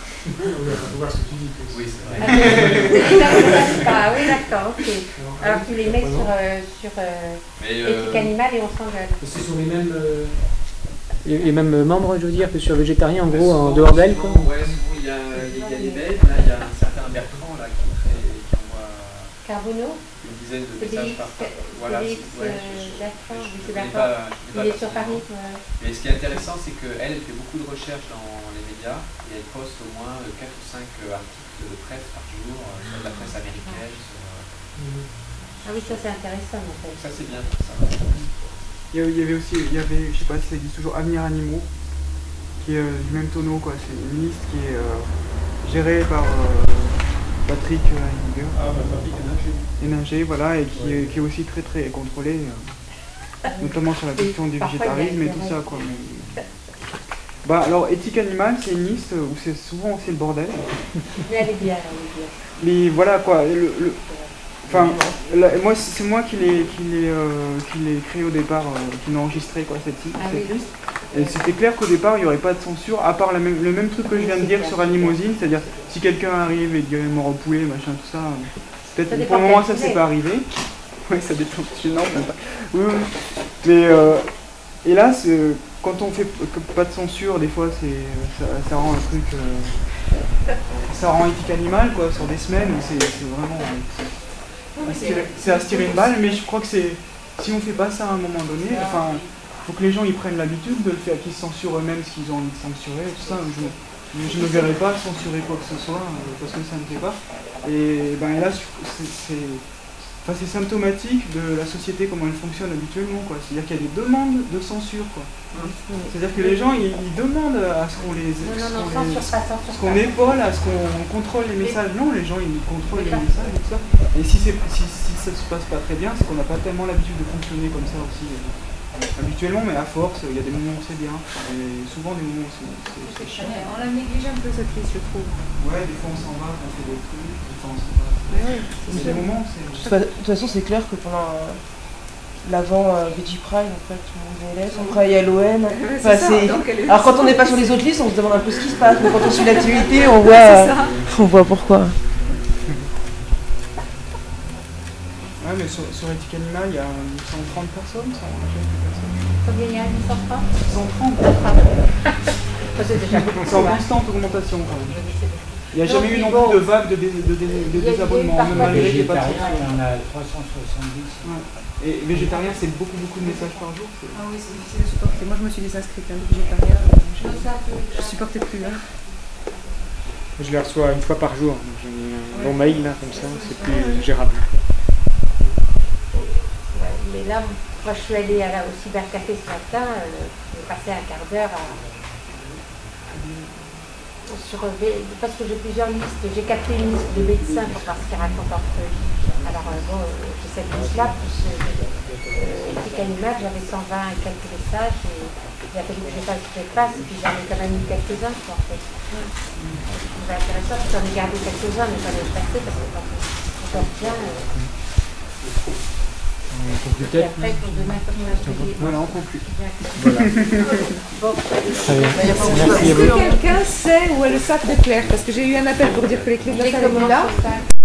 [SPEAKER 8] Oui, c'est vrai.
[SPEAKER 5] Ah oui, d'accord, ok. Alors tu les mets sur éthique animale et on s'engage.
[SPEAKER 6] Ce sont les mêmes membres, je veux dire, que sur végétarien, en gros, en dehors d'elle, quoi.
[SPEAKER 8] Ouais, il y a les mails, là, il y a un certain Bertrand là, qui envoie
[SPEAKER 5] Carbono
[SPEAKER 8] une dizaine de messages par voilà,
[SPEAKER 5] il est sur Paris.
[SPEAKER 8] Mais ce qui est intéressant, c'est qu'elle fait beaucoup de recherches dans les médias et elle poste au moins 4 ou 5 articles de presse par jour sur la presse américaine.
[SPEAKER 5] Ah oui, ça c'est intéressant en fait.
[SPEAKER 8] Ça c'est bien. Ça.
[SPEAKER 1] Il y avait aussi, je sais pas si ça existe toujours, Avenir Animaux, qui est du même tonneau, quoi. C'est une liste qui est gérée par Patrick Héninger, voilà, et qui est aussi très très contrôlée, notamment sur la question du végétarisme et tout ça, quoi. Bah alors, éthique animale, c'est une liste où c'est souvent aussi le bordel.
[SPEAKER 5] Mais elle est bien,
[SPEAKER 1] Mais voilà, quoi, enfin, moi, c'est moi qui l'ai créé au départ, qui l'ai enregistré, quoi, cette liste. Et c'était clair qu'au départ, il n'y aurait pas de censure, à part le même truc que je viens de dire sur Animosine, c'est-à-dire si quelqu'un arrive et dit mort au poulet, machin, tout ça, peut-être pour le moment ça s'est pas arrivé. Oui, ça dépend. Non, même pas. Oui. Mais Et là, quand on fait pas de censure, des fois, ça rend un truc... ça rend éthique animale, quoi, sur des semaines, où c'est vraiment... c'est à se tirer une balle, mais je crois que si on fait pas ça à un moment donné, enfin, faut que les gens ils prennent l'habitude de le faire, qu'ils se censurent eux-mêmes ce qu'ils ont envie de censurer, tout ça. Je ne verrai pas censurer quoi que ce soit, parce que ça ne fait pas. Et ben là, c'est symptomatique de la société, comment elle fonctionne habituellement, quoi. C'est-à-dire qu'il y a des demandes de censure, quoi. C'est-à-dire que les gens, ils demandent à ce qu'on qu'on épaule, à ce qu'on contrôle les messages. Non, les gens, ils contrôlent les messages et tout ça. Et si ça se passe pas très bien, c'est qu'on n'a pas tellement l'habitude de fonctionner comme ça aussi. Habituellement, mais à force, il y a des moments où c'est bien, et souvent des moments où c'est chiant.
[SPEAKER 2] On l'a négligé un peu cette liste, je trouve.
[SPEAKER 1] Ouais, des fois on s'en va, on fait des trucs, des fois on s'en va. Mais des moments où c'est...
[SPEAKER 10] De toute façon, c'est clair que pendant l'avant Veggie Pride, en fait, tout le monde est laisse, on travaille à l'ON. Alors quand on n'est pas sur les autres listes, on se demande un peu ce qui se passe, mais quand on suit l'activité, on voit pourquoi.
[SPEAKER 1] Ouais, mais sur éthique animale, il y a 130 personnes, 100 personnes.
[SPEAKER 5] Combien il y a 130
[SPEAKER 1] 130.
[SPEAKER 5] C'est déjà beaucoup.
[SPEAKER 1] C'est en constante augmentation quand même. Il n'y a jamais eu non plus de vague de désabonnements, même malgré qu'il n'y ait pas de censure.
[SPEAKER 4] Il y en a 370.
[SPEAKER 1] Ouais. Et végétarien, c'est beaucoup de messages par jour.
[SPEAKER 2] Ah oui, c'est difficile de supporter. Moi, je me suis désinscrite, végétarien. Je supportais plus.
[SPEAKER 6] Je les reçois une fois par jour. J'ai un bon mail là, comme ça, c'est plus gérable.
[SPEAKER 5] Mais là, moi je suis allée au cybercafé ce matin, j'ai passé un quart d'heure parce que j'ai plusieurs listes, j'ai capté une liste de médecins pour voir ce qu'ils racontent entre eux. Alors bon, j'ai cette liste-là, plus éthique animale, j'avais 120 et quelques messages, et il a fallu que je fasse ce que je fasse, et puis j'en ai quand même eu quelques-uns, en fait. Je trouvais intéressant, j'en ai gardé quelques-uns, mais j'en ai passé parce que quand on dort bien...
[SPEAKER 6] Peut-être.
[SPEAKER 1] Voilà, on conclut.
[SPEAKER 6] Voilà.
[SPEAKER 2] Est-ce que quelqu'un sait où est le sac de Claire? Parce que j'ai eu un appel pour dire que les clés de la salle étaient là.